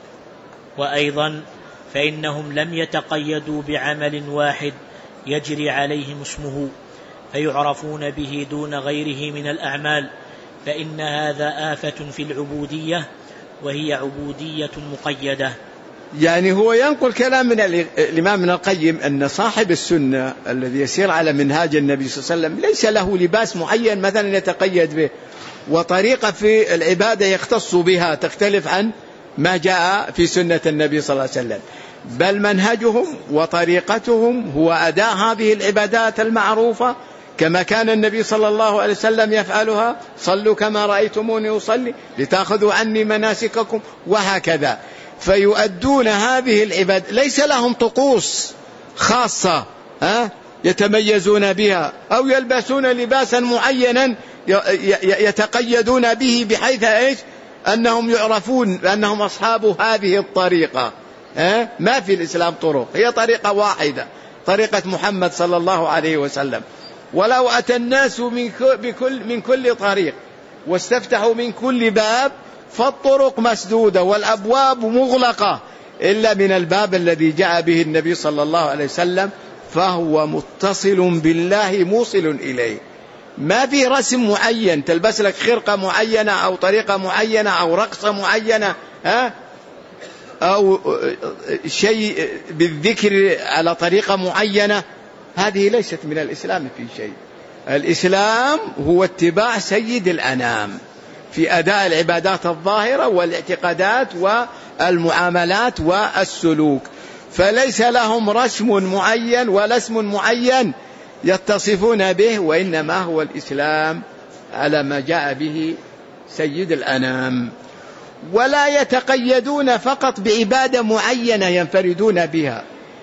وأيضا فإنهم لم يتقيدوا بعمل واحد يجري عليهم اسمه فيعرفون به دون غيره من الأعمال، فإن هذا آفة في العبودية، وهي عبودية مقيدة. يعني هو ينقل كلام من الإمام ابن القيم أن صاحب السنة الذي يسير على منهاج النبي صلى الله عليه وسلم ليس له لباس معين مثلا يتقيد به، وطريقة في العبادة يختص بها تختلف عن ما جاء في سنة النبي صلى الله عليه وسلم، بل منهجهم وطريقتهم هو أداء هذه العبادات المعروفة كما كان النبي صلى الله عليه وسلم يفعلها: صلوا كما رأيتموني أصلي لتأخذوا عني مناسككم، وهكذا. فيؤدون هذه العبادة، ليس لهم طقوس خاصة يتميزون بها أو يلبسون لباسا معينا يتقيدون به بحيث إيش أنهم يعرفون أنهم أصحاب هذه الطريقة. ما في الإسلام طرق، هي طريقة واحدة، طريقة محمد صلى الله عليه وسلم. ولو أتى الناس من كل, من كل طريق واستفتحوا من كل باب فالطرق مسدودة والأبواب مغلقة إلا من الباب الذي جاء به النبي صلى الله عليه وسلم، فهو متصل بالله موصل إليه. ما في رسم معين تلبس لك خرقة معينة أو طريقة معينة أو رقصة معينة ها أو شيء بالذكر على طريقة معينة، هذه ليست من الإسلام في شيء. الإسلام هو اتباع سيد الأنام في أداء العبادات الظاهرة والاعتقادات والمعاملات والسلوك، فليس لهم رسم معين ولا اسم معين يتصفون به، وإنما هو الإسلام على ما جاء به سيد الأنام. ولا يتقيدون فقط بعبادة معينة ينفردون بها،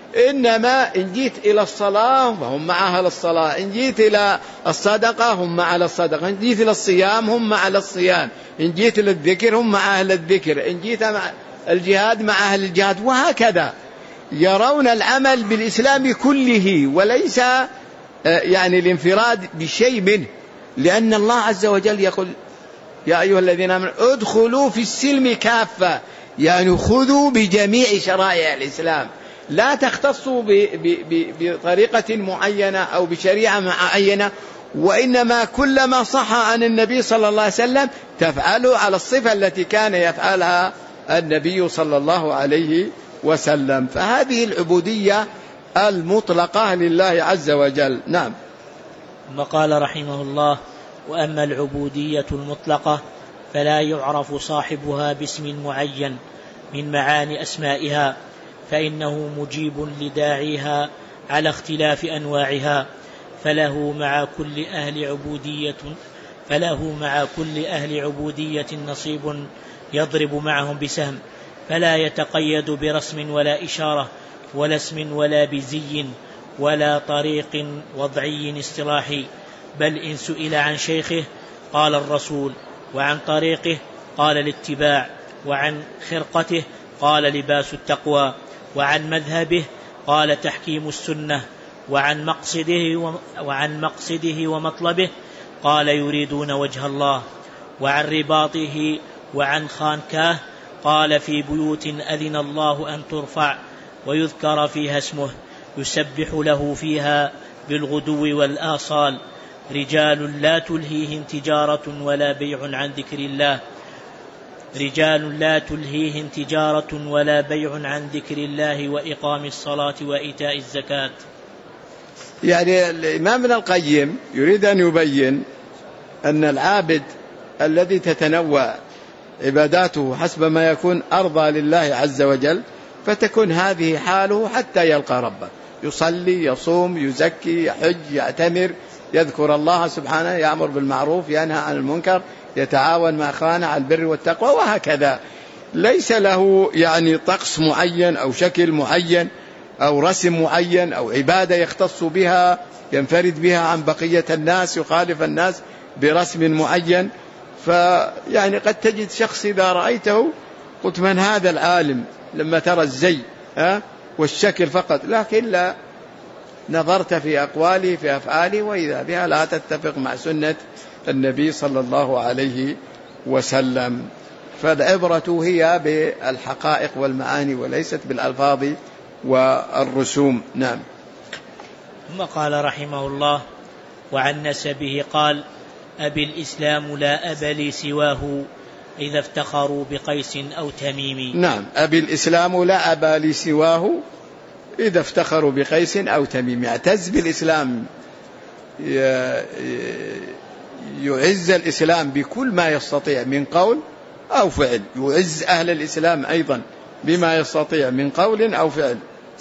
إنما إن جيت إلى الصلاة فهم مع أهل الصلاة، إن جيت إلى الصدقة هم مع أهل الصدقة، إن جيت إلى الصيام هم مع أهل الصيام، إن جيت إلى الذكر هم مع أهل الذكر، إن جيت مع الجهاد مع أهل الجهاد، وهكذا يرون العمل بالإسلام كله وليس يعني الانفراد بشيء منه، لأن الله عز وجل يقول يا أيها الذين آمنوا ادخلوا في السلم كافة، يعني خذوا بجميع شرائع الإسلام، لا تختصوا بطريقة معينة أو بشريعة معينة، وإنما كلما صح عن النبي صلى الله عليه وسلم تفعلوا على الصفة التي كان يفعلها النبي صلى الله عليه وسلم. فهذه العبودية المطلقة لله عز وجل. نعم. ثم قال رحمه الله: وأما العبودية المطلقة فلا يعرف صاحبها باسم معين من معاني أسمائها، فإنه مجيب لداعيها على اختلاف أنواعها، فله مع كل أهل عبودية فله مع كل أهل عبودية نصيب يضرب معهم بسهم، فلا يتقيد برسم ولا إشارة ولا اسم ولا بزي ولا طريق وضعي اصطلاحي، بل إن سئل عن شيخه قال الرسول، وعن طريقه قال الاتباع، وعن خرقته قال لباس التقوى، وعن مذهبه قال تحكيم السنة، وعن مقصده وعن مقصده ومطلبه قال يريدون وجه الله، وعن رباطه وعن خانكاه قال في بيوت أذن الله أن ترفع ويذكر فيها اسمه يسبح له فيها بالغدو والآصال، رجال لا تلهيهم تجارة ولا بيع عن ذكر الله رجال لا تلهيهم تجارة ولا بيع عن ذكر الله وإقام الصلاة وإيتاء الزكاة. يعني الإمام ابن القيم يريد أن يبين أن العابد الذي تتنوع عباداته حسب ما يكون أرضى لله عز وجل، فتكون هذه حاله حتى يلقى ربه، يصلي يصوم يزكي يحج يعتمر يذكر الله سبحانه، يأمر بالمعروف ينهى عن المنكر، يتعاون مع أخوانه على البر والتقوى، وهكذا. ليس له يعني طقس معين أو شكل معين أو رسم معين أو عبادة يختص بها ينفرد بها عن بقية الناس، يخالف الناس برسم معين. فيعني قد تجد شخص إذا رأيته قلت من هذا العالم لما ترى الزي ها والشكل فقط، لكن لا نظرت في أقواله في أفعاله وإذا بها لا تتفق مع سنة النبي صلى الله عليه وسلم. فالعبرة هي بالحقائق والمعاني وليست بالألفاظ والرسوم. نعم. ثم قال رحمه الله: وعن نسبه قال: أبي الإسلام لا أب لي سواه إذا افتخروا بقيس أو تميم. نعم، أبي الإسلام لا أب لي سواه إذا افتخروا بقيس أو تميم. يعتز بالإسلام، يعز الإسلام بكل ما يستطيع من قول أو فعل، يعز أهل الإسلام أيضا بما يستطيع من قول أو فعل.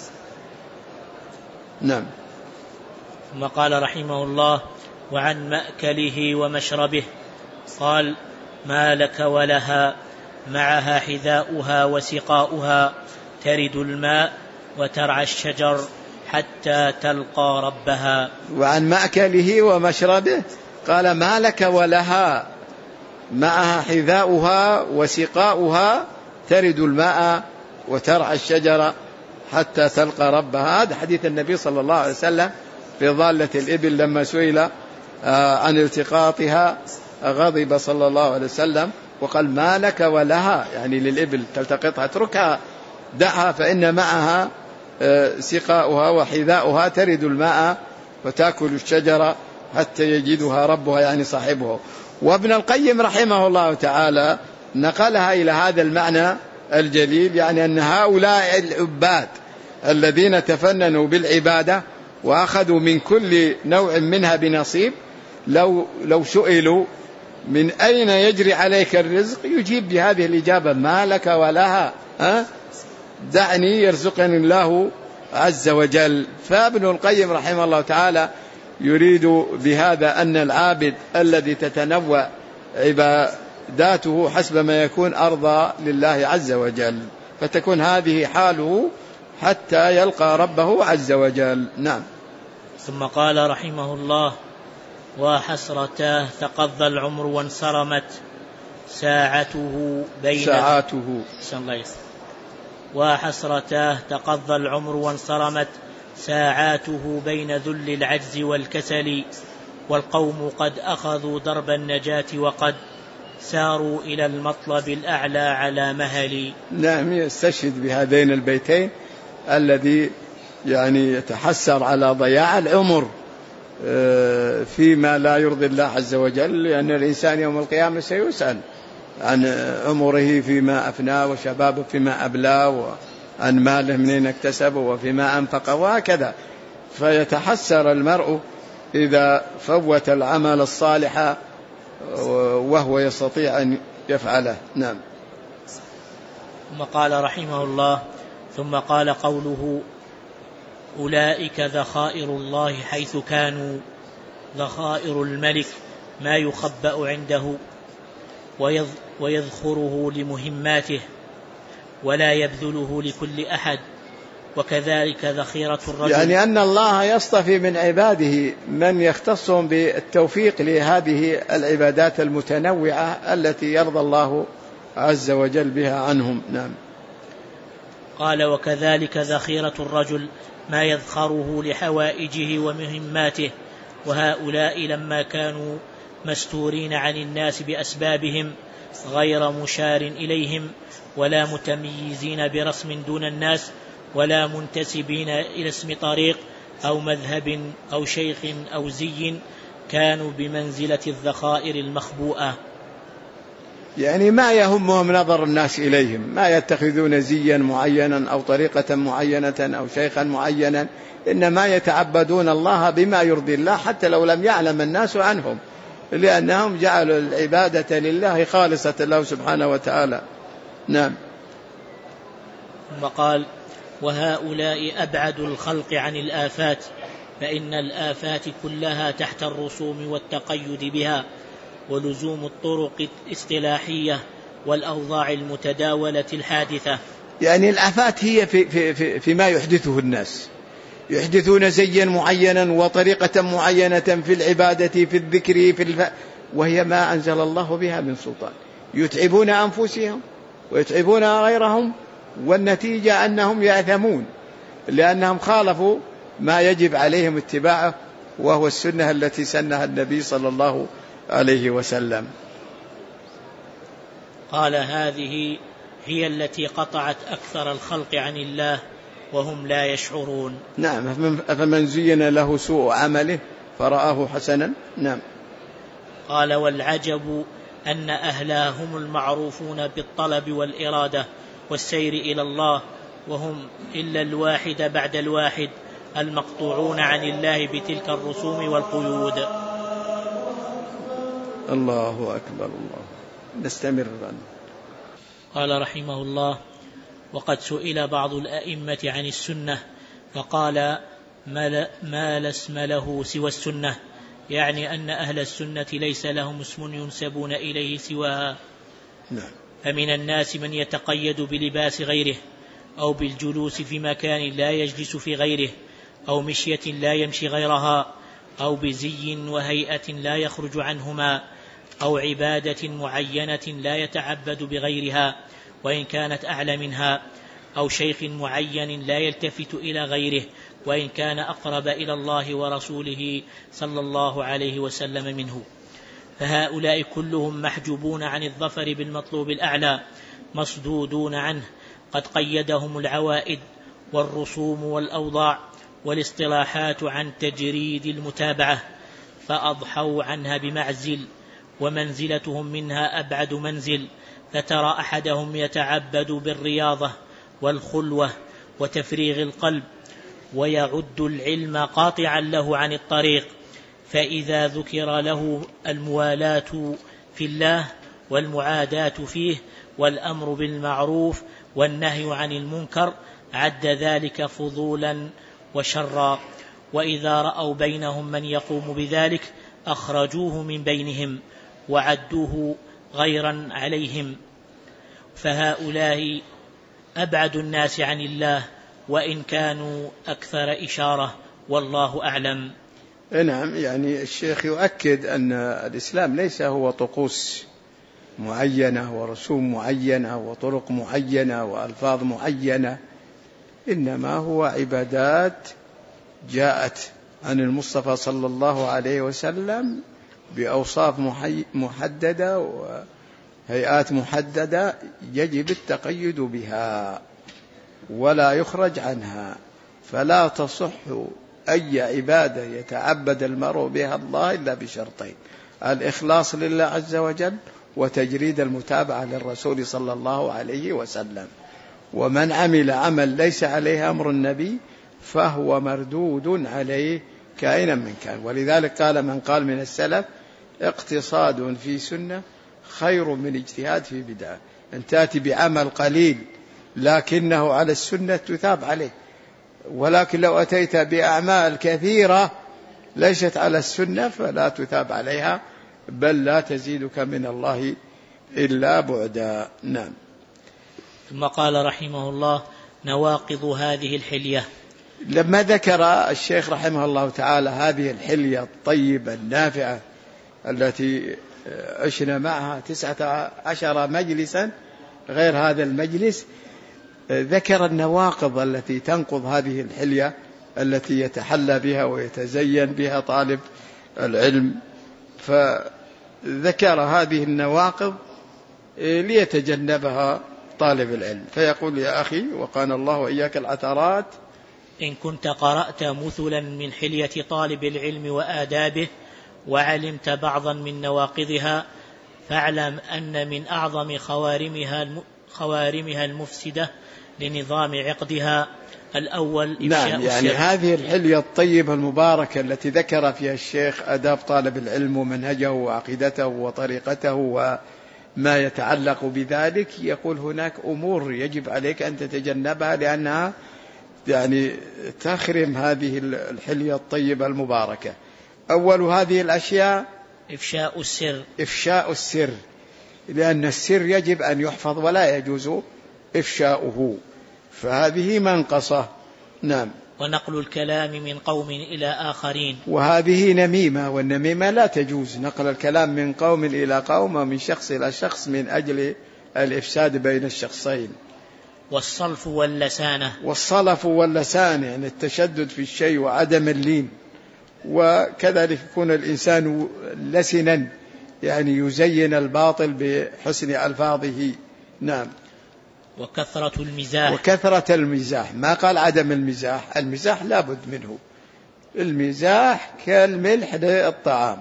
نعم. ثم قال رحمه الله: وعن مأكله ومشربه قال: ما لك ولها معها حذاؤها وسقاؤها ترد الماء وترعى الشجر حتى تلقى ربها. وعن مأكله ومشربه قال: ما لك ولها معها حذاؤها وسقاؤها ترد الماء وترعى الشجر حتى تلقى ربها. هذا حديث النبي صلى الله عليه وسلم في ضالة الإبل لما سئل عن التقاطها غضب صلى الله عليه وسلم وقال: ما لك ولها، يعني للإبل تلتقطها اتركها دعها فإن معها سقاؤها وحذاؤها ترد الماء وتأكل الشجرة حتى يجدها ربها، يعني صاحبه. وابن القيم رحمه الله تعالى نقلها إلى هذا المعنى الجليل، يعني أن هؤلاء العباد الذين تفننوا بالعبادة وأخذوا من كل نوع منها بنصيب، لو, لو سئلوا من أين يجري عليك الرزق يجيب بهذه الإجابة: ما لك ولها، أه؟ دعني يرزقني الله عز وجل. فابن القيم رحمه الله تعالى يريد بهذا أن العابد الذي تتنوع عباداته حسب ما يكون أرضى لله عز وجل، فتكون هذه حاله حتى يلقى ربه عز وجل. نعم. ثم قال رحمه الله: وحسرتاه تقضى العمر وانصرمت ساعته بين ساعاته وحسرتاه تقضى العمر وانصرمت ساعاته بين ذل العجز والكسل، والقوم قد أخذوا درب النجاة وقد ساروا إلى المطلب الأعلى على مهل. نعم، يستشهد بهذين البيتين الذي يعني يتحسر على ضياع العمر فيما لا يرضي الله عز وجل، لأن الإنسان يوم القيامة سيسأل عن عمره فيما أفناه، وشبابه فيما أبلاه، وعن ماله منين اكتسبه وفيما أنفقه، وهكذا. فيتحسر المرء إذا فوت العمل الصالح وهو يستطيع أن يفعله. نعم. ثم قال رحمه الله: ثم قال قوله: أولئك ذخائر الله حيث كانوا، ذخائر الملك ما يخبأ عنده ويذخره لمهماته ولا يبذله لكل أحد، وكذلك ذخيرة الرجل. يعني أن الله يصطفي من عباده من يختصهم بالتوفيق لهذه العبادات المتنوعة التي يرضى الله عز وجل بها عنهم. نعم. قال: وكذلك ذخيرة الرجل ما يذخره لحوائجه ومهماته، وهؤلاء لما كانوا مستورين عن الناس بأسبابهم غير مشار إليهم ولا متميزين برسم دون الناس ولا منتسبين إلى اسم طريق أو مذهب أو شيخ أو زي، كانوا بمنزلة الذخائر المخبوءة. يعني ما يهمهم نظر الناس إليهم، ما يتخذون زيا معينا أو طريقة معينة أو شيخا معينا، إنما يتعبدون الله بما يرضي الله حتى لو لم يعلم الناس عنهم، لأنهم جعلوا العبادة لله خالصة له سبحانه وتعالى. نعم. ثم قال: وهؤلاء أبعد الخلق عن الآفات، فإن الآفات كلها تحت الرسوم والتقيد بها ولزوم الطرق الاصطلاحية والأوضاع المتداولة الحادثة. يعني الآفات هي في في في فيما يحدثه الناس، يحدثون زيا معينا وطريقة معينة في العبادة في الذكر في الف... وهي ما أنزل الله بها من سلطان، يتعبون أنفسهم ويتعبون غيرهم، والنتيجة أنهم يأثمون لأنهم خالفوا ما يجب عليهم اتباعه، وهو السنة التي سنها النبي صلى الله عليه وسلم. قال: هذه هي التي قطعت أكثر الخلق عن الله وهم لا يشعرون. نعم. فمن زين له سوء عمله فرآه حسنا. نعم. قال: والعجب أن أهلا هم المعروفون بالطلب والإرادة والسير إلى الله، وهم إلا الواحد بعد الواحد المقطوعون عن الله بتلك الرسوم والقيود. الله أكبر. الله. نستمر. قال رحمه الله: وقد سئل بعض الأئمة عن السنة فقال: ما لا اسم له سوى السنة، يعني أن أهل السنة ليس لهم اسم ينسبون إليه سواها. نعم. فمن الناس من يتقيد بلباس غيره، أو بالجلوس في مكان لا يجلس في غيره، أو مشية لا يمشي غيرها، أو بزي وهيئة لا يخرج عنهما، أو عبادة معينة لا يتعبد بغيرها وإن كانت أعلى منها، أو شيخ معين لا يلتفت إلى غيره وإن كان أقرب إلى الله ورسوله صلى الله عليه وسلم منه. فهؤلاء كلهم محجوبون عن الظفر بالمطلوب الأعلى، مصدودون عنه، قد قيدهم العوائد والرسوم والأوضاع والاصطلاحات عن تجريد المتابعة، فأضحوا عنها بمعزل، ومنزلتهم منها أبعد منزل. فترى أحدهم يتعبد بالرياضة والخلوة وتفريغ القلب، ويعد العلم قاطعا له عن الطريق، فإذا ذكر له الموالاة في الله والمعاداة فيه والأمر بالمعروف والنهي عن المنكر عد ذلك فضولا وشرا، وإذا رأوا بينهم من يقوم بذلك أخرجوه من بينهم وعدوه غيرا عليهم. فهؤلاء أبعد الناس عن الله وإن كانوا أكثر إشارة، والله أعلم. نعم، يعني الشيخ يؤكد أن الإسلام ليس هو طقوس معينة ورسوم معينة وطرق معينة وألفاظ معينة، إنما هو عبادات جاءت عن المصطفى صلى الله عليه وسلم بأوصاف محددة وهيئات محددة يجب التقيد بها ولا يخرج عنها، فلا تصح أي عبادة يتعبد المرء بها الله إلا بشرطين: الإخلاص لله عز وجل، وتجريد المتابعة للرسول صلى الله عليه وسلم. ومن عمل عمل ليس عليه أمر النبي فهو مردود عليه كائنا من كان. ولذلك قال من قال من السلف: اقتصاد في سنة خير من اجتهاد في بدعة. أن تأتي بعمل قليل لكنه على السنة تثاب عليه، ولكن لو أتيت بأعمال كثيرة ليست على السنة فلا تثاب عليها، بل لا تزيدك من الله إلا بعدا. نعم. ثم قال رحمه الله: نواقض هذه الحلية. لما ذكر الشيخ رحمه الله تعالى هذه الحلية الطيبة النافعة التي عشنا معها تسعة عشر مجلسا غير هذا المجلس، ذكر النواقض التي تنقض هذه الحلية التي يتحلى بها ويتزين بها طالب العلم، فذكر هذه النواقض ليتجنبها طالب العلم، فيقول: يا أخي وقانا الله وإياك العثرات، إن كنت قرأت مثلا من حلية طالب العلم وآدابه وعلمت بعضا من نواقضها، فاعلم أن من أعظم خوارمها خوارمها المفسدة لنظام عقدها الأول إفشاء نعم، يعني السر. هذه الحلية الطيبة المباركة التي ذكر فيها الشيخ آداب طالب العلم ومنهجه وعقيدته وطريقته وما يتعلق بذلك، يقول هناك أمور يجب عليك أن تتجنبها لأنها يعني تخرم هذه الحلية الطيبة المباركة. أول هذه الأشياء إفشاء السر. إفشاء السر، لأن السر يجب أن يحفظ ولا يجوز إفشاؤه، فهذه منقصة. نعم. ونقل الكلام من قوم إلى آخرين، وهذه نميمة، والنميمة لا تجوز، نقل الكلام من قوم إلى قوم ومن شخص إلى شخص من أجل الإفساد بين الشخصين. والصلف واللسانة. والصلف واللسانة يعني التشدد في الشيء وعدم اللين، وكذلك يكون الإنسان لسنا يعني يزين الباطل بحسن ألفاظه. نعم. وكثرة المزاح. وكثرة المزاح، ما قال عدم المزاح، المزاح لابد منه، المزاح كالملح للطعام،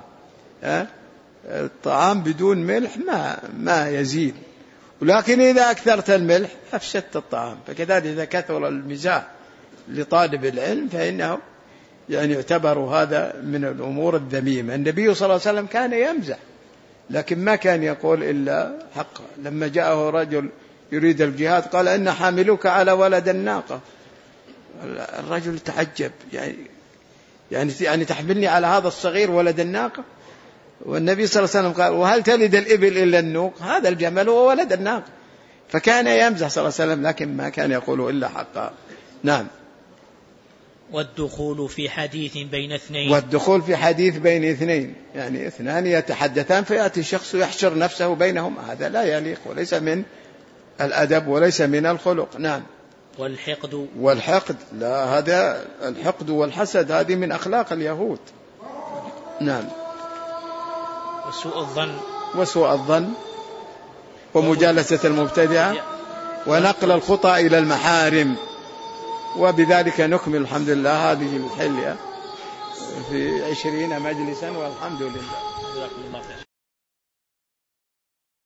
الطعام بدون ملح ما ما يزيد، ولكن إذا أكثرت الملح أفسدت الطعام. فكذلك إذا كثر المزاح لطالب العلم فإنه يعني يعتبر هذا من الأمور الذميمة. النبي صلى الله عليه وسلم كان يمزح لكن ما كان يقول إلا حقا. لما جاءه رجل يريد الجهاد قال: إن حاملوك على ولد الناقة. الرجل تعجب، يعني يعني يعني تحملني على هذا الصغير ولد الناقة؟ والنبي صلى الله عليه وسلم قال: وهل تلد الإبل إلا النوق؟ هذا الجمل هو ولد الناقة. فكان يمزح صلى الله عليه وسلم لكن ما كان يقول إلا حقا. نعم. والدخول في حديث بين اثنين. والدخول في حديث بين اثنين، يعني اثنان يتحدثان فيأتي شخص يحشر نفسه بينهم، هذا لا يليق وليس من الأدب وليس من الخلق. نعم. والحقد. والحقد لا، هذا الحقد والحسد هذه من أخلاق اليهود. نعم. وسوء الظن. وسوء الظن ومجالسة المبتدعة ونقل الخطأ إلى المحارم. وبذلك نكمل الحمد لله هذه الحلية في عشرين مجلسا والحمد لله.